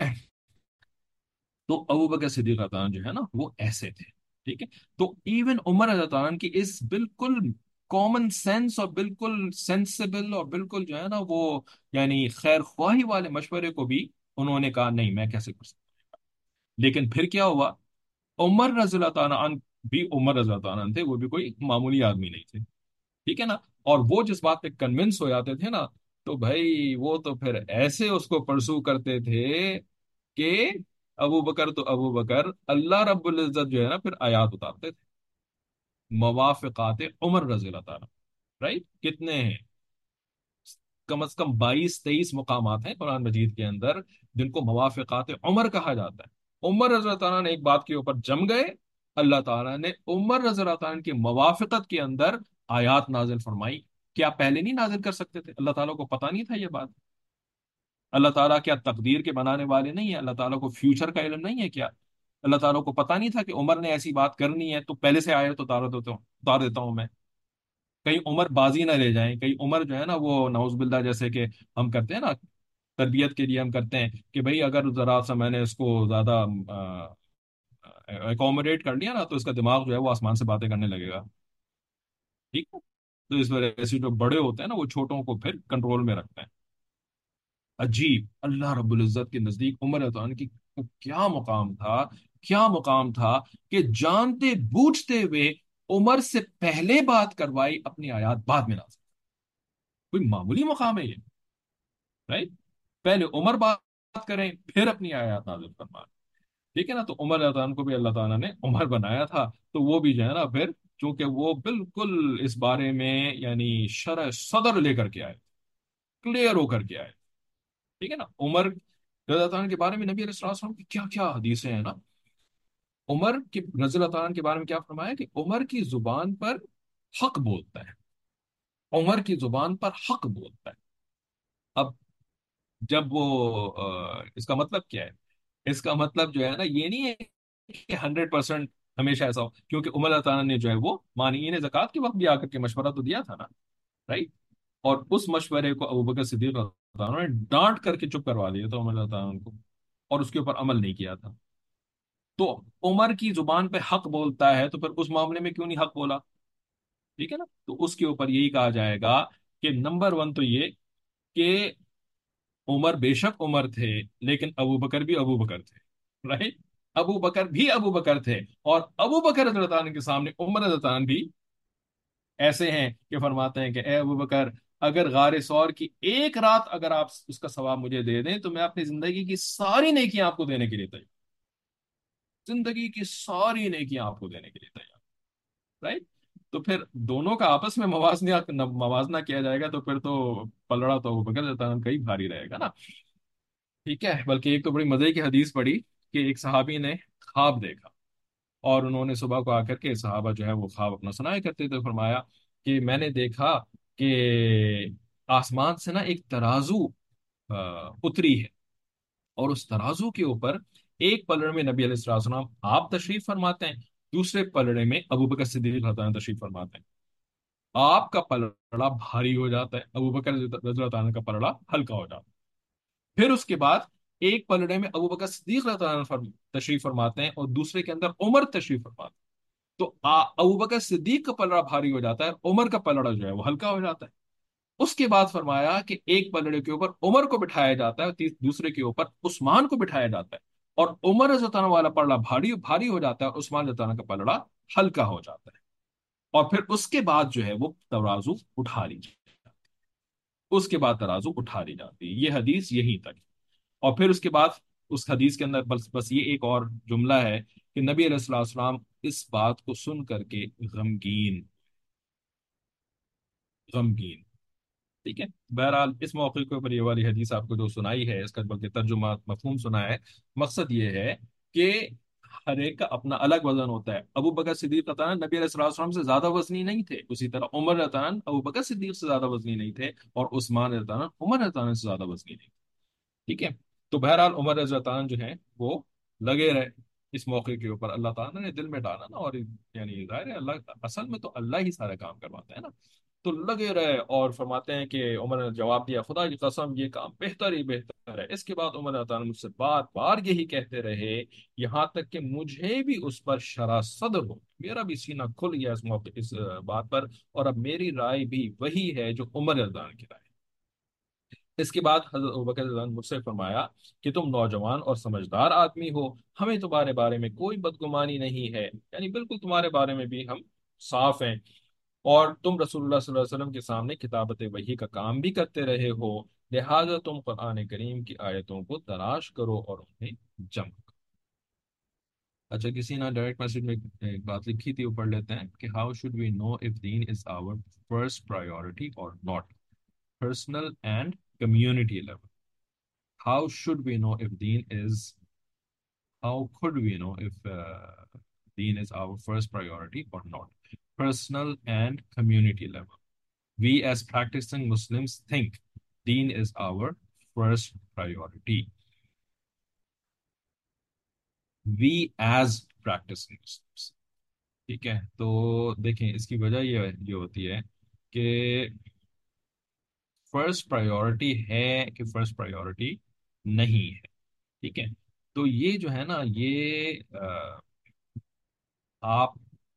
تو ابو بکر صدیق رضی اللہ عنہ جو ہے نا وہ ایسے تھے، ٹھیک ہے۔ تو ایون عمر رضی اللہ عنہ کی اس بالکل کامن سینس اور بالکل سینسیبل اور بالکل جو ہے نا وہ یعنی خیر خواہی والے مشورے کو بھی انہوں نے کہا نہیں، میں کیسے کر سکتا۔ لیکن پھر کیا ہوا؟ عمر رضی اللہ تعالیٰ عنہ بھی عمر رضی اللہ تعالیٰ عنہ تھے، وہ بھی کوئی معمولی آدمی نہیں تھے، ٹھیک ہے نا۔ اور وہ جس بات پہ کنونس ہو جاتے تھے نا، تو بھائی وہ تو پھر ایسے اس کو پرسو کرتے تھے کہ ابو بکر تو ابو بکر، اللہ رب العزت جو ہے نا پھر آیات اتارتے تھے، موافقات عمر رضی اللہ تعالیٰ، رائٹ، کتنے ہیں؟ کم از کم 22-23 مقامات ہیں قرآن مجید کے اندر جن کو موافقات عمر کہا جاتا ہے۔ عمر رضی اللہ تعالیٰ نے ایک بات کے اوپر جم گئے، اللہ تعالیٰ نے عمر رضی اللہ تعالیٰ کی موافقت کے اندر آیات نازل فرمائی، کیا پہلے نہیں نازل کر سکتے تھے؟ اللہ تعالیٰ کو پتہ نہیں تھا یہ بات؟ اللہ تعالیٰ کیا تقدیر کے بنانے والے نہیں ہیں؟ اللہ تعالیٰ کو فیوچر کا علم نہیں ہے کیا؟ اللہ تعالیٰ کو پتہ نہیں تھا کہ عمر نے ایسی بات کرنی ہے تو پہلے سے آئے تو اتار دیتا ہوں میں؟ کہیں عمر بازی نہ لے جائیں، کہیں عمر جو ہے نا وہ نعوذ باللہ جیسے کہ ہم کرتے ہیں نا تربیت کے لیے، ہم کرتے ہیں کہ بھئی اگر ذرا سا میں نے اس کو زیادہ اکوموڈیٹ کر لیا نا تو اس کا دماغ جو ہے وہ آسمان سے باتیں کرنے لگے گا، ٹھیک ہے؟ تو اس وجہ سے جو بڑے ہوتے ہیں نا وہ چھوٹوں کو پھر کنٹرول میں رکھتے ہیں۔ عجیب، اللہ رب العزت کے نزدیک عمر رضی اللہ عنہ کی کو کیا مقام تھا، کیا مقام تھا کہ جانتے بوجھتے ہوئے عمر سے پہلے بات کروائی، اپنی آیات بعد میں نازل۔ کوئی معمولی مقام ہے یہ؟ رائٹ؟ پہلے عمر بات کریں پھر اپنی آیات نازل فرمائیں، ٹھیک ہے نا؟ تو عمر رضی اللہ عنہ کو بھی اللہ تعالیٰ نے عمر بنایا تھا، تو وہ بھی جو ہے نا پھر چونکہ وہ بالکل اس بارے میں یعنی شرح صدر لے کر کے آئے، کلیئر ہو کر کے آئے، ٹھیک ہے نا؟ عمر رضی اللہ عنہ کے بارے میں نبی علیہ الصلوۃ والسلام کی کیا کیا حدیثیں ہیں نا۔ عمر کی رضی اللہ عنہ کے بارے میں کیا فرمایا کہ عمر کی زبان پر حق بولتا ہے، عمر کی زبان پر حق بولتا ہے۔ اب جب وہ اس کا مطلب کیا ہے؟ اس کا مطلب جو ہے نا یہ نہیں ہے کہ 100% ہمیشہ ایسا ہو، کیونکہ عمر اللہ تعالیٰ نے جو ہے وہ مانعین زکوٰۃ کے وقت بھی آ کر کے مشورہ تو دیا تھا نا، رائٹ؟ اور اس مشورے کو ابو بکر صدیق رضی اللہ عنہ نے ڈانٹ کر کے چپ کروا دیا تھا عمر اللہ تعالیٰ عنہ کو، اور اس کے اوپر عمل نہیں کیا تھا۔ تو عمر کی زبان پہ حق بولتا ہے تو پھر اس معاملے میں کیوں نہیں حق بولا؟ ٹھیک ہے نا؟ تو اس کے اوپر یہی کہا جائے گا کہ نمبر ون تو یہ کہ عمر بے شک عمر تھے، لیکن ابو بکر بھی ابو بکر تھے، رائٹ؟ ابو بکر بھی ابو بکر تھے، اور ابو بکر رضی اللہ عنہ کے سامنے عمر رضی اللہ عنہ بھی ایسے ہیں کہ فرماتے ہیں کہ اے ابو بکر، اگر غار ثور کی ایک رات اگر آپ اس کا ثواب مجھے دے دیں تو میں اپنی زندگی کی ساری نیکیاں آپ کو دینے کے لیے تیار، زندگی کی ساری نیکیاں آپ کو دینے کے لیے تیار، رائٹ؟ تو پھر دونوں کا آپس میں موازنہ کیا جائے گا تو پھر تو پلڑا تو ابو بکر رضی اللہ عنہ کا ہی بھاری رہے گا نا، ٹھیک ہے؟ بلکہ ایک تو بڑی مزے کی حدیث پڑھی کہ ایک صحابی نے خواب دیکھا، اور انہوں نے صبح کو آ کر کے صحابہ جو ہے وہ خواب اپنا سنایا کرتے تھے، فرمایا کہ میں نے دیکھا کہ آسمان سے نا ایک ترازو اتری ہے، اور اس ترازو کے اوپر ایک پلڑے میں نبی علیہ السلام والسلام آپ تشریف فرماتے ہیں، دوسرے پلڑے میں ابو بکر صدیق رضی اللہ عنہ تشریف فرماتے ہیں۔ آپ کا پلڑا بھاری ہو جاتا ہے، ابو بکر رضی اللہ عنہ کا پلڑا ہلکا ہو جاتا ہے۔ پھر اس کے بعد ایک پلڑے میں ابو بکر صدیق رضی اللہ عنہ تشریف فرماتے ہیں، اور دوسرے کے اندر عمر تشریف فرماتے ہیں۔ تو ابو بکر صدیق کا پلڑا بھاری ہو جاتا ہے، عمر کا پلڑا جو ہے وہ ہلکا ہو جاتا ہے۔ اس کے بعد فرمایا کہ ایک پلڑے کے اوپر عمر کو بٹھایا جاتا ہے، اور دوسرے کے اوپر عثمان کو بٹھایا جاتا ہے، اور عمر رضی اللہ عنہ والا پلڑا بھاری بھاری ہو جاتا ہے، اور عثمان رضی اللہ عنہ کا پلڑا ہلکا ہو جاتا ہے۔ اور پھر اس کے بعد جو ہے وہ ترازو اٹھا لی جاتی ہے، اس کے بعد ترازو اٹھا لی جاتی ہے۔ یہ حدیث یہیں تک۔ اور پھر اس کے بعد اس حدیث کے اندر بس یہ ایک اور جملہ ہے کہ نبی علیہ الصلوۃ والسلام اس بات کو سن کر کے غمگین، غمگین، ٹھیک ہے؟ بہرحال اس موقع کے اوپر یہ والی حدیث آپ کو جو سنائی ہے اس کا بلکہ ترجمہ مفہوم سنا ہے، مقصد یہ ہے کہ ہر ایک کا اپنا الگ وزن ہوتا ہے۔ ابو بکر صدیق رضی اللہ عنہ نبی علیہ الصلوۃ والسلام سے زیادہ وزنی نہیں تھے، اسی طرح عمر رضی اللہ عنہ ابو بکر صدیق سے زیادہ وزنی نہیں تھے، اور عثمان رضی اللہ عنہ عمر رضی اللہ عنہ سے زیادہ وزنی نہیں تھے، ٹھیک ہے؟ تو بہرحال عمر رضی اللہ عنہ جو ہیں وہ لگے رہے اس موقع کے اوپر، اللہ تعالیٰ نے دل میں ڈالا نا، اور یعنی ظاہر ہے اللہ اصل میں تو اللہ ہی سارا کام کرواتا ہے نا، تو لگے رہے، اور فرماتے ہیں کہ عمر نے جواب دیا خدا کی قسم یہ کام بہتر ہی بہتر ہے۔ اس کے بعد عمر اللہ تعالیٰ مجھ سے بار بار یہی کہتے رہے، یہاں تک کہ مجھے بھی اس پر شرح صدر ہو، میرا بھی سینہ کھل گیا اس موقع اس بات پر، اور اب میری رائے بھی وہی ہے جو عمر رضی اللہ عنہ کی رائے ہے۔ اس کے بعد حضرت ابوبکر رضی اللہ عنہ مجھ سے فرمایا کہ تم نوجوان اور سمجھدار آدمی ہو، ہمیں تمہارے بارے میں کوئی بدگمانی نہیں ہے، یعنی بالکل تمہارے بارے میں بھی ہم صاف ہیں، اور تم رسول اللہ صلی اللہ علیہ وسلم کے سامنے کتابت وحی کا کام بھی کرتے رہے ہو، لہذا تم قرآن کریم کی آیتوں کو تلاش کرو اور انہیں جمع کرو۔ اچھا، کسی نے ڈائریکٹ میسج میں ایک بات لکھی تھی، وہ پڑھ لیتے ہیں کہ how should we know if دین از آور فرسٹ پرائیورٹی اور not, personal and community level? How should we know if deen is, how could we know if deen is our first priority or not? Personal and community level. We as practicing Muslims think deen is our first priority. We as practicing Muslims. ठीक है, तो देखें इसकी वजह ये होती है कि फर्स्ट प्रायोरिटी है कि फर्स्ट प्रायोरिटी नहीं है। ठीक है, तो ये जो है ना ये आपको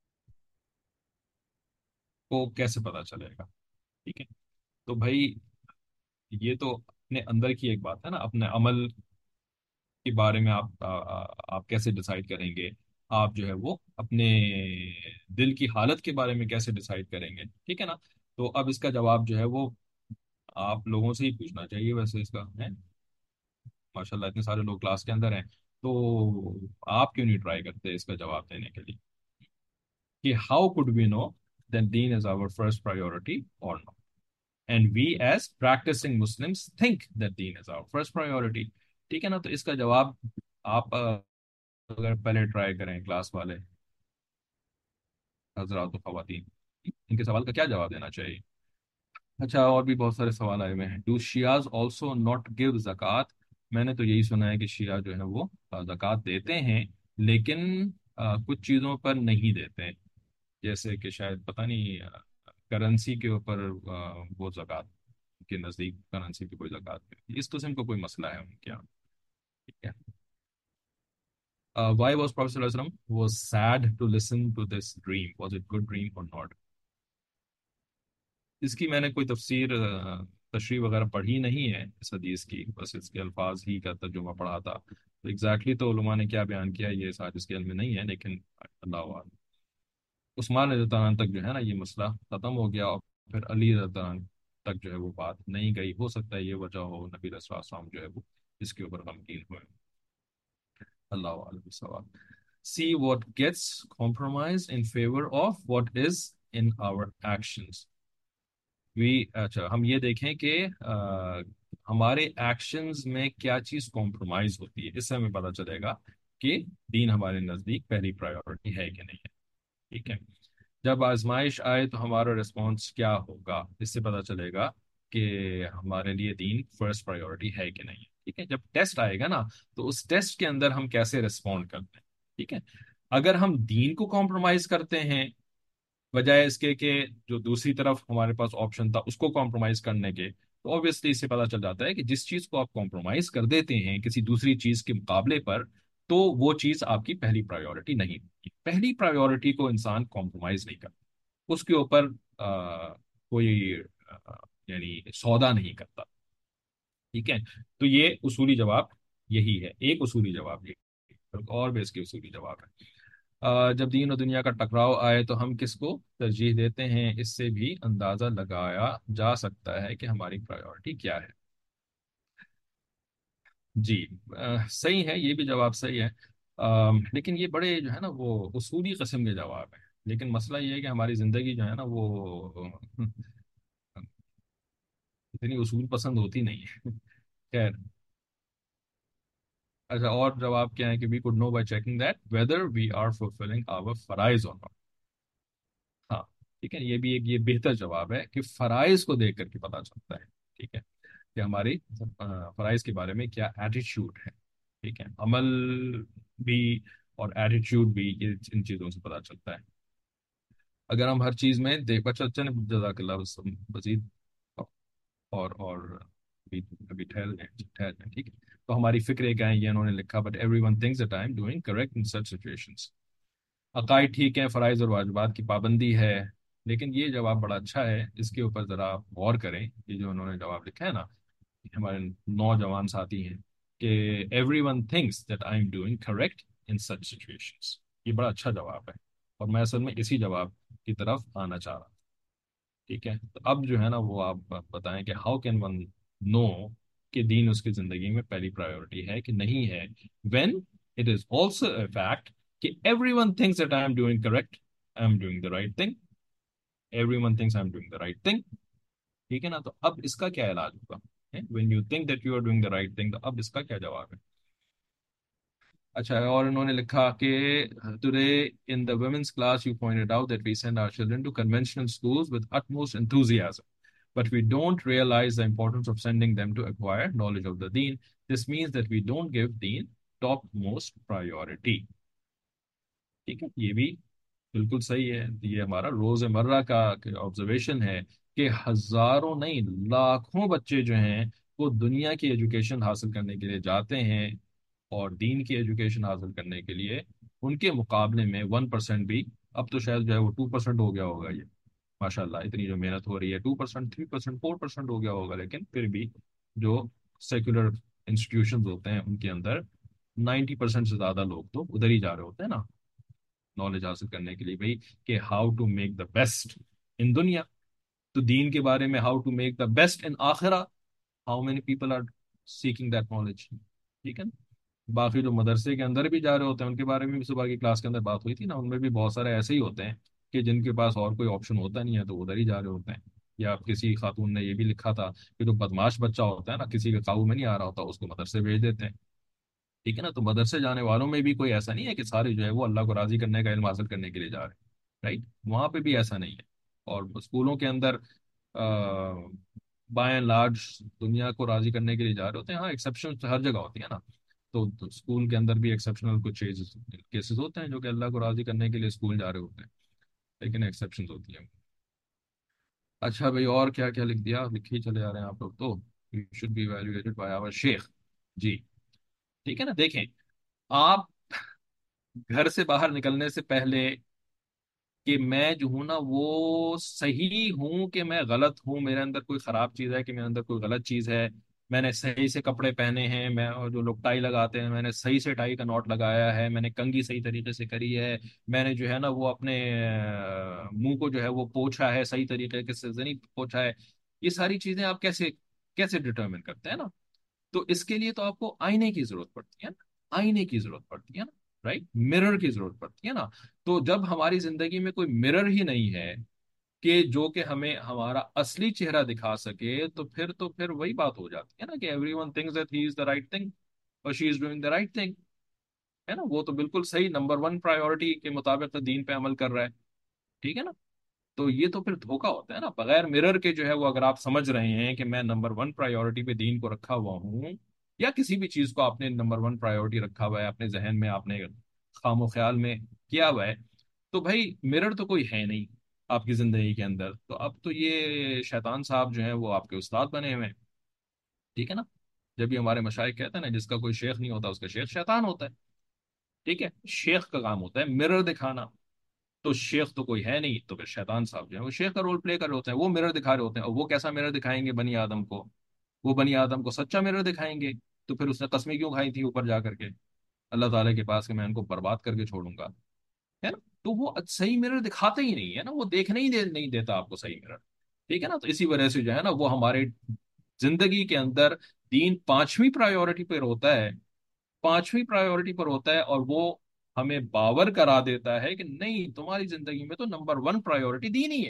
कैसे पता चलेगा? ठीक है, तो भाई ये तो अपने अंदर की एक बात है ना, अपने अमल के बारे में आप कैसे डिसाइड करेंगे? आप जो है वो अपने दिल की हालत के बारे में कैसे डिसाइड करेंगे? ठीक है ना, तो अब इसका जवाब जो है वो आप लोगों से ही पूछना चाहिए वैसे इसका है। माशाल्लाह इतने सारे लोग क्लास के अंदर हैं, तो आप क्यों नहीं ट्राई करते इसका जवाब देने के लिए कि how could we know that दीन इज आवर फर्स्ट प्रायोरिटी और not, and we as practising Muslims think that दीन इज आवर फर्स्ट प्रायोरिटी। ठीक है ना, तो इसका जवाब आप अगर पहले ट्राई करें क्लास वाले हजरात खवातीन, इनके सवाल का क्या जवाब देना चाहिए? अच्छा, और भी बहुत सारे सवाल आए हुए हैं। Do Shias also not give जक़ात? मैंने तो यही सुना है कि शिया जो है वो जक़ात देते हैं, लेकिन कुछ चीज़ों पर नहीं देते हैं। जैसे कि शायद पता नहीं करेंसी के ऊपर वो जक़ात के नज़दीक करेंसी की कोई जक़ात नहीं। इस किस्म का कोई मसला है उनके यहाँ। ठीक है। Why was Prophet sallallahu alaihi wasallam was sad to listen to this dream? Was it good dream or not? इसकी मैंने कोई तफसीर तशरीह वगैरह पढ़ी नहीं है इस हदीस की, बस इसके अल्फाज ही का तर्जुमा पढ़ा था। तो एग्जैक्टली तो उलमा ने क्या बयान किया ये साथ इसके इल्म में नहीं है, लेकिन अल्लाह वाल। उस्मान रज़ियल्लाहु अन्हु तक जो है ना ये मसला ख़त्म हो गया, और फिर अली रज़ियल्लाहु अन्हु तक जो है वो बात नहीं गई। हो सकता है ये वजह हो नबी रसूल सल्लल्लाहु अलैहि वसल्लम जो है वो इसके ऊपर गमगीन हुए। अल्लाह वाल सवाब। See what gets compromised in favor of what is in our actions. अच्छा, हम ये देखें कि हमारे एक्शंस में क्या चीज़ कॉम्प्रोमाइज होती है, इससे हमें पता चलेगा कि दीन हमारे नज़दीक पहली प्रायोरिटी है कि नहीं है। ठीक है, जब आजमाइश आए तो हमारा रिस्पॉन्स क्या होगा, इससे पता चलेगा कि हमारे लिए दीन फर्स्ट प्रायोरिटी है कि नहीं है। ठीक है, जब टेस्ट आएगा ना, तो उस टेस्ट के अंदर हम कैसे रिस्पॉन्ड करते हैं। ठीक है, अगर हम दीन को कॉम्प्रोमाइज करते हैं बजाय इसके कि जो दूसरी तरफ हमारे पास ऑप्शन था उसको कॉम्प्रोमाइज करने के, तो ऑब्वियसली इससे पता चल जाता है कि जिस चीज को आप कॉम्प्रोमाइज कर देते हैं किसी दूसरी चीज के मुकाबले पर, तो वो चीज आपकी पहली प्रायोरिटी नहीं होती। पहली प्रायोरिटी को इंसान कॉम्प्रोमाइज नहीं करता, उसके ऊपर कोई यानी सौदा नहीं करता। ठीक है, तो ये उसूली जवाब यही है, एक उसूली जवाब ये, और भी इसके उसूली जवाब है। जब दीन और दुनिया का टकराव आए तो हम किसको तरजीह देते हैं, इससे भी अंदाजा लगाया जा सकता है कि हमारी प्रायोरिटी क्या है। जी, सही है, ये भी जवाब सही है। लेकिन ये बड़े जो है ना वो उसूली किस्म के जवाब है, लेकिन मसला ये है कि हमारी ज़िंदगी जो है ना वो इतनी उसूल पसंद होती नहीं है। खैर, अच्छा, और जवाब क्या है कि we could know by checking that whether we are fulfilling our फराइज और नॉट। हाँ, ठीक है, ये भी एक ये बेहतर जवाब है कि फराइज को देख करके पता चलता है। ठीक है, कि हमारी फराइज के बारे में क्या एटीट्यूड है। ठीक है, अमल भी और एटीट्यूड भी, ये इन चीज़ों से पता चलता है। अगर हम हर चीज़ में देख, अच्छा अच्छा ने जज़ाकल्लाह मजीद, और अभी अभी ठहर जाएं, ठीक है। तो हमारी फिक्र क्या है, ये उन्होंने लिखा, but everyone thinks that I am doing correct in such situations. अकायद ठीक है, फ़राइज़ और वाजिबात की पाबंदी है, लेकिन ये जवाब बड़ा अच्छा है, इसके ऊपर ज़रा आप गौर करें। ये जो उन्होंने जवाब लिखा है ना, हमारे नौजवान साथी हैं कि everyone thinks that I am doing correct in such situations, ये बड़ा अच्छा जवाब है, और मैं असल में इसी जवाब की तरफ आना चाह रहा हूँ। ठीक है, तो अब जो है ना वो आप बताएं कि हाउ कैन वन नो कि दीन उसकी ज़िंदगी में पहली प्रायोरिटी है कि नहीं है, when it is also a fact कि everyone thinks that I am doing correct, I am doing the right thing, everyone thinks I am doing the right thing. ठीक है ना, तो अब इसका क्या इलाज होगा? When you think that you are doing the right thing, तो अब इसका क्या जवाब है? अच्छा, और इन्होंने लिखा कि today in the women's class you pointed out that we send our children to conventional schools with utmost enthusiasm. but we don't realize the importance of sending them to acquire knowledge of the deen. This means that we don't give deen topmost priority. ٹھیک ہے، یہ بھی بالکل صحیح ہے. یہ ہمارا روزمرہ کا آبزرویشن ہے کہ ہزاروں نہیں لاکھوں بچے جو ہیں وہ دنیا کی ایجوکیشن حاصل کرنے کے لیے جاتے ہیں، اور دین کی ایجوکیشن حاصل کرنے کے لیے ان کے مقابلے میں 1% بھی، اب تو شاید جو ہے وہ 2% ہو گیا ہوگا. یہ ماشاء اللہ اتنی جو محنت ہو رہی ہے، 2%، 3%، 4% ہو گیا ہوگا، لیکن پھر بھی جو سیکولر انسٹیٹیوشنز ہوتے ہیں ان کے اندر 90% سے زیادہ لوگ تو ادھر ہی جا رہے ہوتے ہیں نا نالج حاصل کرنے کے لیے بھائی، کہ how to make the best in دنیا. تو دین کے بارے میں how to make the best in آخرہ، how many people are seeking that knowledge. ٹھیک ہے نا. باقی جو مدرسے کے اندر بھی جا رہے ہوتے ہیں ان کے بارے میں بھی صبح کی کلاس کے اندر بات ہوئی تھی نا، ان میں بھی بہت سارے ایسے ہی ہوتے ہیں کہ جن کے پاس اور کوئی آپشن ہوتا نہیں ہے تو ادھر ہی جا رہے ہوتے ہیں. یا کسی خاتون نے یہ بھی لکھا تھا کہ جو بدماش بچہ ہوتا ہے نا، کسی کے قابو میں نہیں آ رہا ہوتا، اس کو مدرسے بھیج دیتے ہیں. ٹھیک ہے نا. تو مدرسے جانے والوں میں بھی کوئی ایسا نہیں ہے کہ سارے جو ہے وہ اللہ کو راضی کرنے کا علم حاصل کرنے کے لیے جا رہے ہیں. رائٹ، وہاں پہ بھی ایسا نہیں ہے. اور اسکولوں کے اندر بائیں لارج دنیا کو راضی کرنے کے لیے جا رہے ہوتے ہیں. ہاں ایکسیپشن ہر جگہ ہوتی ہے نا. تو اسکول کے اندر بھی ایکسیپشنل کچھ کیسز ہوتے ہیں جو کہ اللہ کو راضی کرنے کے لیے اسکول جا رہے ہوتے ہیں، لیکن ایکسیپشنز ہوتی ہیں. اچھا بھائی، اور کیا کیا لکھ دیا، لکھ ہی چلے جا رہے ہیں آپ لوگ تو. Should be evaluated by our شیخ. جی ٹھیک ہے نا. دیکھیں، آپ گھر سے باہر نکلنے سے پہلے کہ میں جو ہوں نا وہ صحیح ہوں کہ میں غلط ہوں، میرے اندر کوئی خراب چیز ہے کہ میرے اندر کوئی غلط چیز ہے، میں نے صحیح سے کپڑے پہنے ہیں، میں اور جو لوگ ٹائی لگاتے ہیں میں نے صحیح سے ٹائی کا نوٹ لگایا ہے، میں نے کنگھی صحیح طریقے سے کری ہے، میں نے جو ہے نا وہ اپنے منہ کو جو ہے وہ پوچھا ہے صحیح طریقے سے نہیں پوچھا ہے. یہ ساری چیزیں آپ کیسے کیسے ڈٹرمن کرتے ہیں نا. تو اس کے لیے تو آپ کو آئینے کی ضرورت پڑتی ہے نا، آئینے کی ضرورت پڑتی ہے نا، رائٹ، مرر کی ضرورت پڑتی ہے نا. تو جب ہماری زندگی میں کوئی مرر ہی نہیں ہے کہ جو کہ ہمیں ہمارا اصلی چہرہ دکھا سکے، تو پھر وہی بات ہو جاتی ہے نا کہ everyone thinks that he is the right thing اور she is doing the right thing. ہے نا. وہ تو بالکل صحیح نمبر 1 پرائیورٹی کے مطابق دین پہ عمل کر رہا ہے. ٹھیک ہے نا. تو یہ تو پھر دھوکا ہوتا ہے نا. بغیر مرر کے جو ہے وہ اگر آپ سمجھ رہے ہیں کہ میں نمبر 1 پرائیورٹی پہ دین کو رکھا ہوا ہوں، یا کسی بھی چیز کو آپ نے نمبر 1 پرائیورٹی رکھا ہوا ہے اپنے ذہن میں، آپ نے خام و خیال میں کیا ہوا ہے، تو بھائی مرر تو کوئی ہے نہیں آپ کی زندگی کے اندر. تو اب تو یہ شیطان صاحب جو ہیں وہ آپ کے استاد بنے ہوئے ہیں. ٹھیک ہے نا. جب بھی ہمارے مشائخ کہتے ہیں نا جس کا کوئی شیخ نہیں ہوتا اس کا شیخ شیطان ہوتا ہے. ٹھیک ہے. شیخ کا کام ہوتا ہے مرر دکھانا. تو شیخ تو کوئی ہے نہیں، تو پھر شیطان صاحب جو ہے وہ شیخ کا رول پلے کر رہے ہوتے ہیں، وہ مرر دکھا رہے ہوتے ہیں. اور وہ کیسا مرر دکھائیں گے بنی آدم کو؟ وہ بنی آدم کو سچا مرر دکھائیں گے. تو پھر اس نے قسمیں کیوں کھائی تھی اوپر جا کر کے اللہ تعالیٰ کے پاس کہ میں ان کو برباد کر کے چھوڑوں گا؟ ہے نا. تو وہ صحیح مرر دکھاتے ہی نہیں ہے نا، وہ دیکھنے ہی نہیں دیتا آپ کو صحیح مرر. ٹھیک ہے نا. تو اسی وجہ سے جو ہے نا وہ ہمارے زندگی کے اندر دین 5ویں پرائیورٹی پہ ہوتا ہے، 5ویں پرائیورٹی پر ہوتا ہے، اور وہ ہمیں باور کرا دیتا ہے کہ نہیں تمہاری زندگی میں تو نمبر 1 پرائیورٹی دین ہی ہے.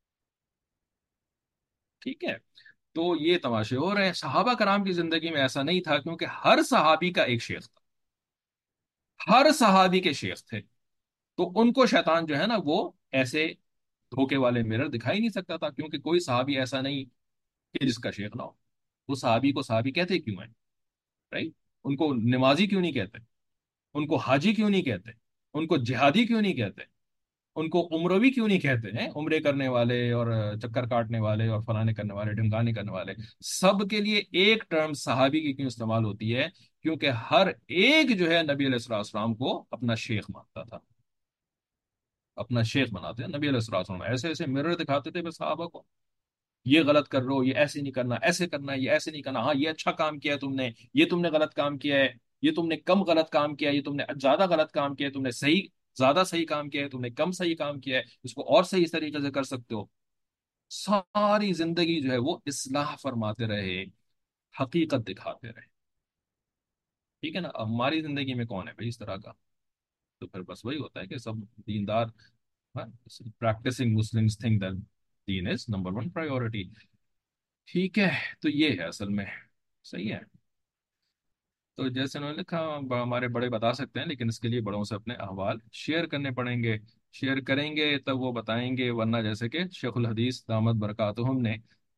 ٹھیک ہے. تو یہ تماشے ہو رہے ہیں. صحابہ کرام کی زندگی میں ایسا نہیں تھا، کیونکہ ہر صحابی کا ایک شیخ تھا، ہر صحابی کے شیخ تھے. تو ان کو شیطان جو ہے نا وہ ایسے دھوکے والے مرر دکھائی نہیں سکتا تھا، کیونکہ کوئی صحابی ایسا نہیں کہ جس کا شیخ نہ ہو. وہ صحابی کو صحابی کہتے کیوں ہیں؟ رائٹ. ان کو نمازی کیوں نہیں کہتے؟ ان کو حاجی کیوں نہیں کہتے؟ ان کو جہادی کیوں نہیں کہتے؟ ان کو عمروی کیوں نہیں کہتے ہیں؟ عمرے کرنے والے اور چکر کاٹنے والے اور فلانے کرنے والے ڈھمکانے کرنے والے، سب کے لیے ایک ٹرم صحابی کی کیوں استعمال ہوتی ہے؟ کیونکہ ہر ایک جو ہے نبی علیہ الصلوۃ والسلام کو اپنا شیخ مانتا تھا، اپنا شیخ بناتے ہیں. نبی علیہ الصلوۃ والسلام ایسے ایسے مرر دکھاتے تھے بس صحابہ کو، یہ غلط کر رہے ہو، یہ ایسے نہیں کرنا، ایسے کرنا ہے، یہ ایسے نہیں کرنا، ہاں یہ اچھا کام کیا ہے تم نے، یہ تم نے غلط کام کیا ہے، یہ تم نے کم غلط کام کیا ہے، یہ تم نے زیادہ غلط کام کیا ہے، تم نے صحیح زیادہ صحیح کام کیا ہے، تم نے کم صحیح کام کیا ہے، اس کو اور صحیح طریقے سے کر سکتے ہو. ساری زندگی جو ہے وہ اصلاح فرماتے رہے، حقیقت دکھاتے رہے. ٹھیک ہے نا. اب ہماری زندگی میں کون ہے بھائی اس طرح کا؟ تو پھر بس وہی ہوتا ہے کہ سب دیندار پریکٹسنگ مسلمس تھنک دیٹ دین از نمبر 1 پرائیورٹی. ٹھیک ہے. تو یہ ہے اصل میں. صحیح ہے. تو جیسے انہوں نے لکھا ہمارے بڑے بتا سکتے ہیں، لیکن اس کے لیے بڑوں سے اپنے احوال شیئر کرنے پڑیں گے. شیئر کریں گے تب وہ بتائیں گے، ورنہ جیسے کہ شیخ الحدیث دامت برکاتہم نے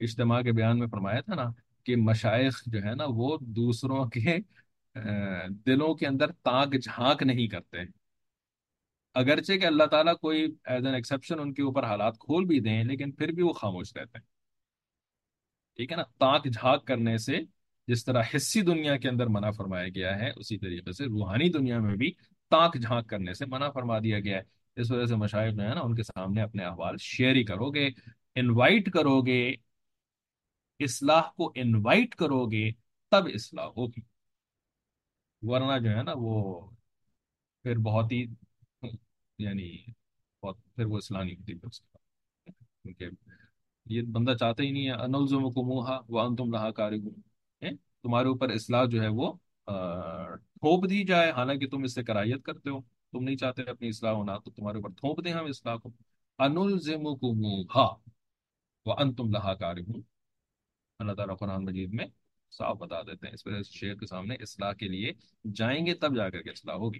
اجتماع کے بیان میں فرمایا تھا نا کہ مشائخ جو ہے نا وہ دوسروں کے دلوں کے اندر تاک جھانک نہیں کرتے، اگرچہ کہ اللہ تعالیٰ کوئی ایز این ایکسیپشن ان کے اوپر حالات کھول بھی دیں لیکن پھر بھی وہ خاموش رہتے ہیں، ٹھیک ہے نا؟ تاک جھانک کرنے سے جس طرح حصی دنیا کے اندر منع فرمایا گیا ہے، اسی طریقے سے روحانی دنیا میں بھی تاک جھانک کرنے سے منع فرما دیا گیا ہے۔ اس وجہ سے مشائخ جو ہے نا ان کے سامنے اپنے احوال شیئر ہی کرو گے، انوائٹ کرو گے، اصلاح کو انوائٹ کرو گے، تب اصلاح ہوگی، ورنہ جو ہے نا وہ پھر بہت ہی یعنی بہت پھر وہ اصلاح نہیں ہوتی پھر اس کے بعد، کیونکہ یہ بندہ چاہتا ہی نہیں ہے، انلزمکموہا وانتم لہا کارہون، تمہارے اوپر اصلاح جو ہے وہ تھوپ دی جائے، حالانکہ تم اس سے کراہیت کرتے ہو، تم نہیں چاہتے اپنی اصلاح ہونا، تو تمہارے اوپر تھوپ دیں ہم اصلاح کو، انلزمکموہا وانتم لہا کارہون، اللہ تعالیٰ قرآن مجید میں صاف بتا دیتے ہیں، اس وجہ سے شیخ کے سامنے اصلاح کے لیے جائیں گے تب جا کر کے اصلاح ہوگی۔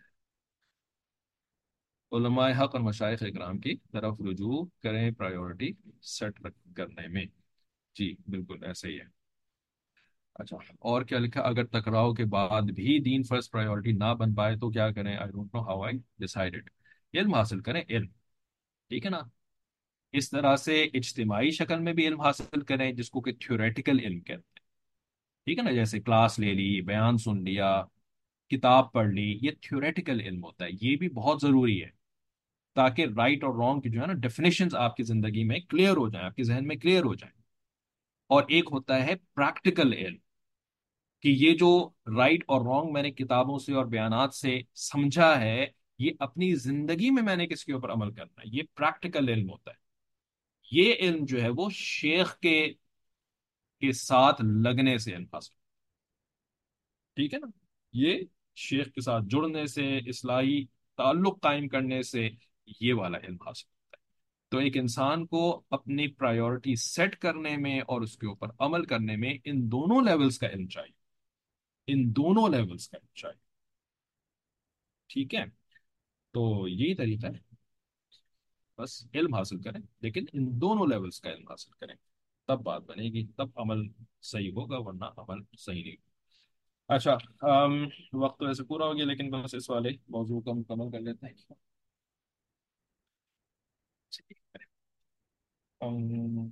علماء حق اور مشائخ اکرام کی طرف رجوع کریں پرائیورٹی سیٹ کرنے میں، جی بالکل ایسے ہی ہے۔ اچھا، اور کیا لکھا؟ اگر ٹکراؤ کے بعد بھی دین فرسٹ پرائیورٹی نہ بن پائے تو کیا کریں؟ I don't know how I decided, علم حاصل کریں، علم، ٹھیک ہے نا؟ اس طرح سے اجتماعی شکل میں بھی علم حاصل کریں جس کو کہ تھیوریٹیکل علم کہتے ہیں، ٹھیک ہے نا؟ جیسے کلاس لے لی، بیان سن لیا، کتاب پڑھ لی، یہ تھیوریٹیکل علم ہوتا ہے، یہ بھی بہت ضروری ہے تاکہ رائٹ اور رانگ کی جو ہے نا ڈیفینیشنز آپ کی زندگی میں کلیئر ہو جائیں، آپ کے ذہن میں کلیئر ہو جائیں۔ اور ایک ہوتا ہے پریکٹیکل علم، کہ یہ جو رائٹ اور رانگ میں نے کتابوں سے اور بیانات سے سمجھا ہے، یہ اپنی زندگی میں نے کس کے اوپر عمل کرنا ہے، یہ پریکٹیکل علم ہوتا ہے۔ یہ علم جو ہے وہ شیخ کے ساتھ لگنے سے علم حاصل، ٹھیک ہے نا؟ یہ شیخ کے ساتھ جڑنے سے، اصلاحی تعلق قائم کرنے سے یہ والا علم حاصل ہوتا ہے۔ تو ایک انسان کو اپنی پرائیورٹی سیٹ کرنے میں اور اس کے اوپر عمل کرنے میں ان دونوں لیولز کا علم چاہیے، ان دونوں لیولز کا علم چاہیے، ٹھیک ہے؟ تو یہی طریقہ ہے، بس علم حاصل کریں لیکن ان دونوں لیولز کا علم حاصل کریں، تب بات بنے گی، تب عمل صحیح ہوگا، ورنہ عمل صحیح نہیں ہوگا۔ اچھا، وقت تو ایسے پورا ہو گیا لیکن بس اس والے موضوع کو مکمل کر لیتے ہیں۔ ام،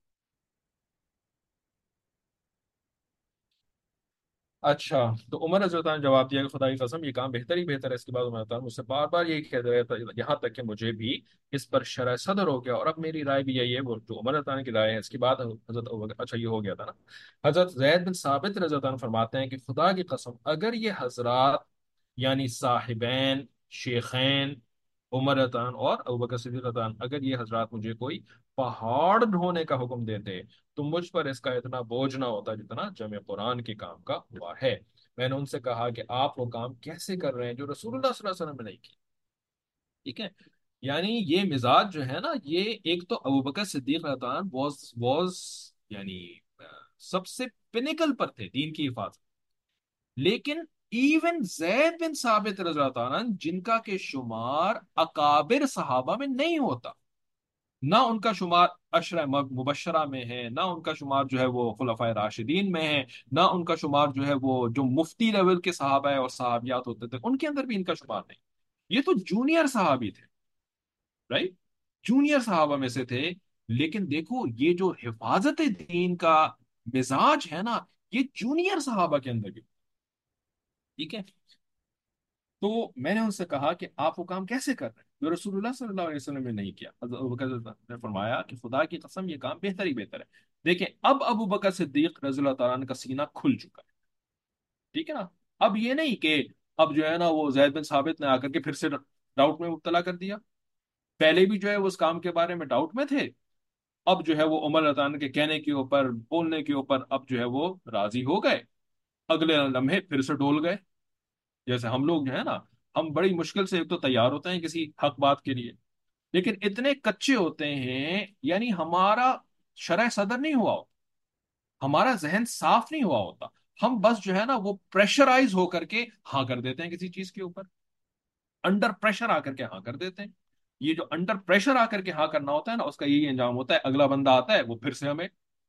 اچھا، تو عمر رضی اللہ عنہ نے جواب دیا کہ خدا کی قسم یہ کام بہتر ہی بہتر ہے۔ اس کے بعد عمر رضی اللہ عنہ مجھ سے بار بار یہی کہہ رہا تھا، یہاں تک کہ مجھے بھی اس پر شرح صدر ہو گیا، اور اب میری رائے بھی یہی ہے، وہ جو عمر رضی اللہ عنہ کی رائے ہے۔ اس کے بعد حضرت اچھا یہ ہو گیا تھا نا، حضرت زید بن ثابت رضی اللہ عنہ فرماتے ہیں کہ خدا کی قسم اگر یہ حضرات یعنی صاحبین، شیخین، عمر رضی اللہ عنہ اور ابوبکر صدیق رضی اللہ عنہ، اگر یہ حضرات مجھے کوئی پہاڑ ڈھونے کا حکم دیتے تو مجھ پر اس کا اتنا بوجھ نہ ہوتا جتنا جمع قرآن کے کام کا ہوا ہے۔ میں نے ان سے کہا کہ آپ وہ کام کیسے کر رہے ہیں جو رسول اللہ صلی اللہ علیہ وسلم نے نہیں کی، ٹھیک ہے؟ یعنی یہ مزاج جو ہے نا، یہ ایک تو ابوبکر صدیق رضی اللہ عنہ واز یعنی سب سے پنیکل پر تھے دین کی حفاظت، لیکن ایون زید بن ثابت رضی اللہ عنہ جن کا کہ شمار اکابر صحابہ میں نہیں ہوتا، نہ ان کا شمار عشرہ مبشرہ میں ہے، نہ ان کا شمار جو ہے وہ خلفائے راشدین میں ہے، نہ ان کا شمار جو ہے وہ جو مفتی لیول کے صحابہ اور صحابیات ہوتے تھے ان کے اندر بھی ان کا شمار نہیں، یہ تو جونیئر صحابی تھے، رائٹ؟ جونیئر صحابہ میں سے تھے، لیکن دیکھو یہ جو حفاظت دین کا مزاج ہے نا، یہ جونیئر صحابہ کے اندر بھی، ٹھیک ہے؟ تو میں نے ان سے کہا کہ آپ وہ کام کیسے کر رہے ہیں جو رسول اللہ صلی اللہ علیہ وسلم نے نہیں کیا؟ حضرت ابوبکر نے فرمایا کہ خدا کی قسم یہ کام بہتر ہی بہتر ہے۔ دیکھیں اب ابو بکر صدیق رضی اللہ تعالیٰ عنہ کا سینہ کھل چکا ہے، ٹھیک ہے نا؟ اب یہ نہیں کہ اب جو ہے نا وہ زید بن ثابت نے آ کر کے پھر سے ڈاؤٹ میں مبتلا کر دیا، پہلے بھی جو ہے وہ اس کام کے بارے میں ڈاؤٹ میں تھے، اب جو ہے وہ عمر رضی اللہ عنہ کے کہنے کے اوپر، بولنے کے اوپر اب جو ہے وہ راضی ہو گئے، اگلے لمحے پھر سے ڈول گئے۔ جیسے ہم لوگ جو ہے نا، ہم بڑی مشکل سے ایک تو تیار ہوتے ہیں کسی حق بات کے لیے، لیکن اتنے کچے ہوتے ہیں، یعنی ہمارا شرح صدر نہیں ہوا ہوتا، ہمارا ذہن صاف نہیں ہوا ہوتا، ہم بس جو ہے نا وہ پریشرائز ہو کر کے ہاں کر دیتے ہیں کسی چیز کے اوپر، انڈر پریشر آ کر کے ہاں کر دیتے ہیں۔ یہ جو انڈر پریشر آ کر کے ہاں کرنا ہوتا ہے نا، اس کا یہی انجام ہوتا ہے، اگلا بندہ آتا ہے وہ پھر سے ہمیں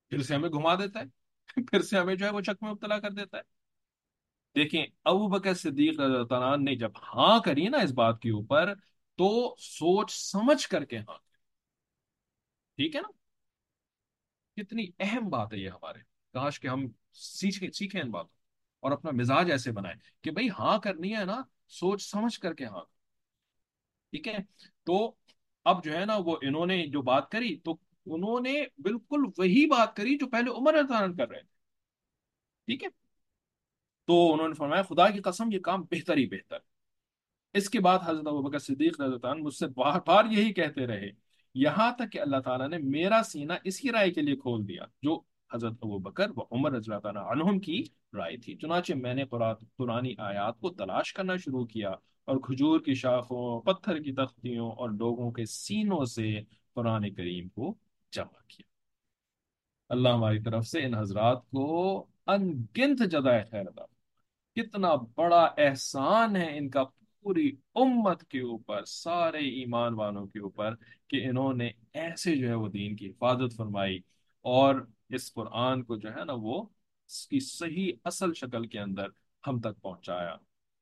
پھر سے ہمیں گھما دیتا ہے پھر سے ہمیں جو ہے وہ شک میں مبتلا کر دیتا ہے۔ دیکھیں ابو بکر صدیق رضی اللہ عنہ نے جب ہاں کری نا اس بات کے اوپر، تو سوچ سمجھ کر کے ہاں، ٹھیک ہے نا؟ کتنی اہم بات ہے یہ ہمارے، کاش کہ ہم سیکھیں ان باتوں اور اپنا مزاج ایسے بنائیں کہ بھئی ہاں کرنی ہے نا، سوچ سمجھ کر کے ہاں، ٹھیک ہے؟ تو اب جو ہے نا وہ انہوں نے جو بات کری، تو انہوں نے بالکل وہی بات کری جو پہلے عمر رضی اللہ عنہ کر رہے تھے، ٹھیک ہے؟ تو انہوں نے فرمایا خدا کی قسم یہ کام بہتر ہی بہتر۔ اس کے بعد حضرت ابوبکر صدیق رضی اللہ عنہ مجھ سے بار بار یہی کہتے رہے، یہاں تک کہ اللہ تعالیٰ نے میرا سینہ اسی رائے کے لیے کھول دیا جو حضرت ابوبکر و عمر رضی اللہ تعالیٰ عنہم کی رائے تھی۔ چنانچہ میں نے قرآنی آیات کو تلاش کرنا شروع کیا، اور کھجور کی شاخوں، پتھر کی تختیوں اور لوگوں کے سینوں سے قرآن کریم کو جمع کیا۔ اللہ ہماری طرف سے ان حضرات کو ان گنت جزائے خیر عطا۔ کتنا بڑا احسان ہے ان کا پوری امت کے اوپر، سارے ایمان والوں کے اوپر، کہ انہوں نے ایسے جو ہے وہ دین کی حفاظت فرمائی، اور اس قرآن کو جو ہے نا وہ اس کی صحیح اصل شکل کے اندر ہم تک پہنچایا۔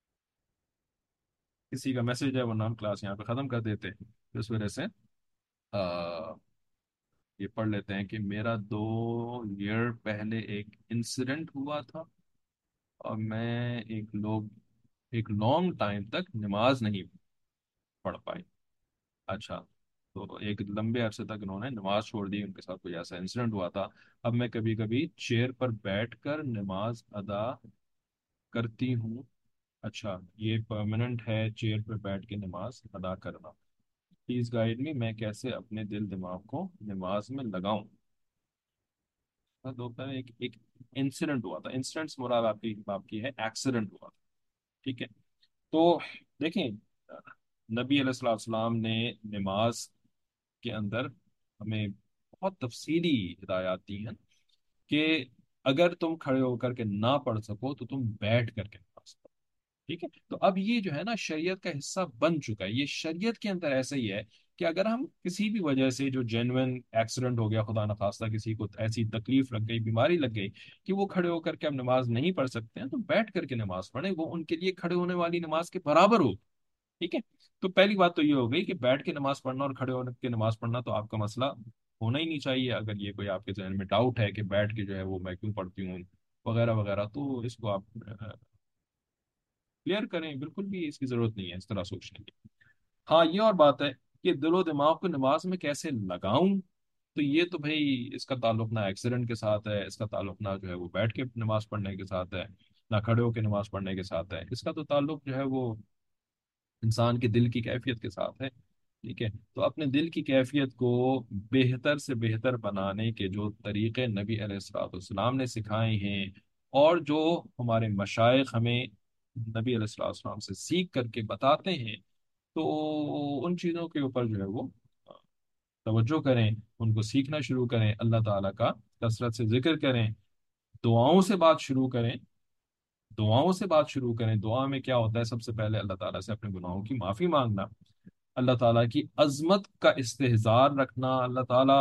کسی کا میسج ہے، ورنہ ہم کلاس یہاں پہ ختم کر دیتے ہیں، اس وجہ سے یہ پڑھ لیتے ہیں کہ میرا 2 ایئر پہلے ایک انسیڈنٹ ہوا تھا، اور میں ایک لانگ ٹائم تک نماز نہیں پڑھ پائی۔ اچھا، تو ایک لمبے عرصے تک انہوں نے نماز چھوڑ دی، ان کے ساتھ کوئی ایسا انسیڈنٹ ہوا تھا۔ اب میں کبھی کبھی چیئر پر بیٹھ کر نماز ادا کرتی ہوں۔ اچھا، یہ پرماننٹ ہے چیئر پر بیٹھ کے نماز ادا کرنا؟ پلیز گائیڈ می، میں کیسے اپنے دل دماغ کو نماز میں لگاؤں؟ دوپہر ایک انسیڈنٹ ہوا تھا، انسیڈنٹ مراد آپ کی ہے ایکسیڈنٹ ہوا تھا، ٹھیک ہے؟ تو دیکھیں، نبی علیہ الصلوۃ والسلام نے نماز کے اندر ہمیں بہت تفصیلی ہدایات دی ہیں کہ اگر تم کھڑے ہو کر کے نہ پڑھ سکو تو تم بیٹھ کر کے نماز پڑھو، ٹھیک ہے؟ تو اب یہ جو ہے نا شریعت کا حصہ بن چکا ہے، یہ شریعت کے اندر ایسا ہی ہے کہ اگر ہم کسی بھی وجہ سے جو جینوین ایکسیڈنٹ ہو گیا، خدا نخواستہ کسی کو ایسی تکلیف لگ گئی، بیماری لگ گئی کہ وہ کھڑے ہو کر کے اب نماز نہیں پڑھ سکتے ہیں، تو بیٹھ کر کے نماز پڑھیں، وہ ان کے لیے کھڑے ہونے والی نماز کے برابر ہو، ٹھیک ہے؟ تو پہلی بات تو یہ ہو گئی کہ بیٹھ کے نماز پڑھنا اور کھڑے ہو کے نماز پڑھنا تو آپ کا مسئلہ ہونا ہی نہیں چاہیے۔ اگر یہ کوئی آپ کے ذہن میں ڈاؤٹ ہے کہ بیٹھ کے جو ہے وہ میں کیوں پڑھتی ہوں وغیرہ وغیرہ، تو اس کو آپ کلیئر کریں، بالکل بھی اس کی ضرورت نہیں ہے اس طرح سوچنے کی۔ ہاں، یہ اور بات ہے کہ دل و دماغ کو نماز میں کیسے لگاؤں، تو یہ تو بھائی اس کا تعلق نہ ایکسیڈنٹ کے ساتھ ہے، اس کا تعلق نہ جو ہے وہ بیٹھ کے نماز پڑھنے کے ساتھ ہے، نہ کھڑے ہو کے نماز پڑھنے کے ساتھ ہے، اس کا تو تعلق جو ہے وہ انسان کے دل کی کیفیت کے ساتھ ہے، ٹھیک ہے؟ تو اپنے دل کی کیفیت کو بہتر سے بہتر بنانے کے جو طریقے نبی علیہ الصلوۃ والسلام نے سکھائے ہیں، اور جو ہمارے مشائخ ہمیں نبی علیہ الصلوۃ والسلام سے سیکھ کر کے بتاتے ہیں، تو ان چیزوں کے اوپر جو ہے وہ توجہ کریں، ان کو سیکھنا شروع کریں، اللہ تعالیٰ کا کثرت سے ذکر کریں، دعاؤں سے بات شروع کریں، دعاؤں سے بات شروع کریں۔ دعا میں کیا ہوتا ہے؟ سب سے پہلے اللہ تعالیٰ سے اپنے گناہوں کی معافی مانگنا، اللہ تعالیٰ کی عظمت کا استحضار رکھنا، اللہ تعالیٰ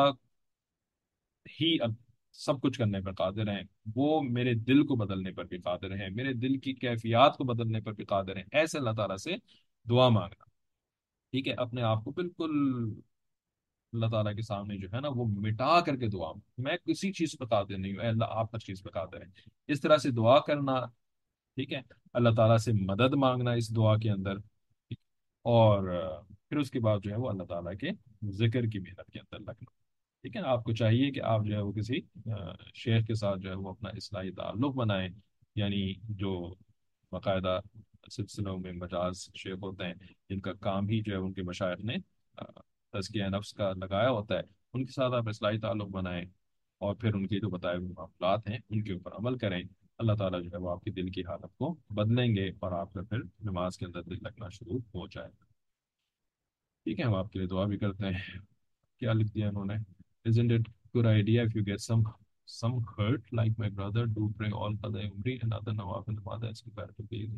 ہی اب سب کچھ کرنے پر قادر ہیں، وہ میرے دل کو بدلنے پر بھی قادر ہیں، میرے دل کی کیفیات کو بدلنے پر بھی قادر ہیں، ایسے اللہ تعالیٰ سے دعا مانگنا، ٹھیک ہے؟ اپنے آپ کو بالکل اللہ تعالیٰ کے سامنے جو ہے نا وہ مٹا کر کے دعا، میں کسی چیز پہ قادر نہیں ہوں، اے اللہ آپ ہر چیز پہ قادر ہیں، اس طرح سے دعا کرنا، ٹھیک ہے؟ اللہ تعالیٰ سے مدد مانگنا اس دعا کے اندر، اور پھر اس کے بعد جو ہے وہ اللہ تعالیٰ کے ذکر کی محنت کے اندر لگنا، ٹھیک ہے؟ آپ کو چاہیے کہ آپ جو ہے وہ کسی شیخ کے ساتھ جو ہے وہ اپنا اصلاحی تعلق بنائیں، یعنی جو باقاعدہ سلسلوں میں مجاز شیخ ہوتے ہیں، جن کا کام ہی جو ہے ان کے مشائخ نے آ، تزکیہ نفس کا لگایا ہوتا ہے، ان کے ساتھ آپ اصلاحی تعلق بنائیں، اور پھر ان کے جو بتائے ہوئے معاملات ہیں ان کے اوپر عمل کریں، اللہ تعالیٰ جو ہے وہ آپ کی دل کی حالت کو بدلیں گے، اور آپ کا پھر نماز کے اندر دل لگنا شروع ہو جائے گا، ٹھیک ہے؟ ہم آپ کے لیے دعا بھی کرتے ہیں۔ کیا لکھ دیا انہوں نے؟ Isn't it good idea if you get some hurt like my brother do pray all qada umri and other nawafil ibadah as compared to being؟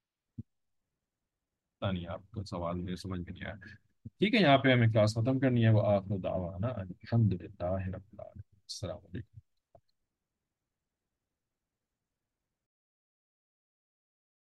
پتہ نہیں، آپ کا سوال میرے سمجھ میں نہیں آیا، ٹھیک ہے؟ یہاں پہ ہمیں کلاس ختم کرنی ہے، وہ آخر دعوانا الحمدللہ رب العالمین، السلام علیکم۔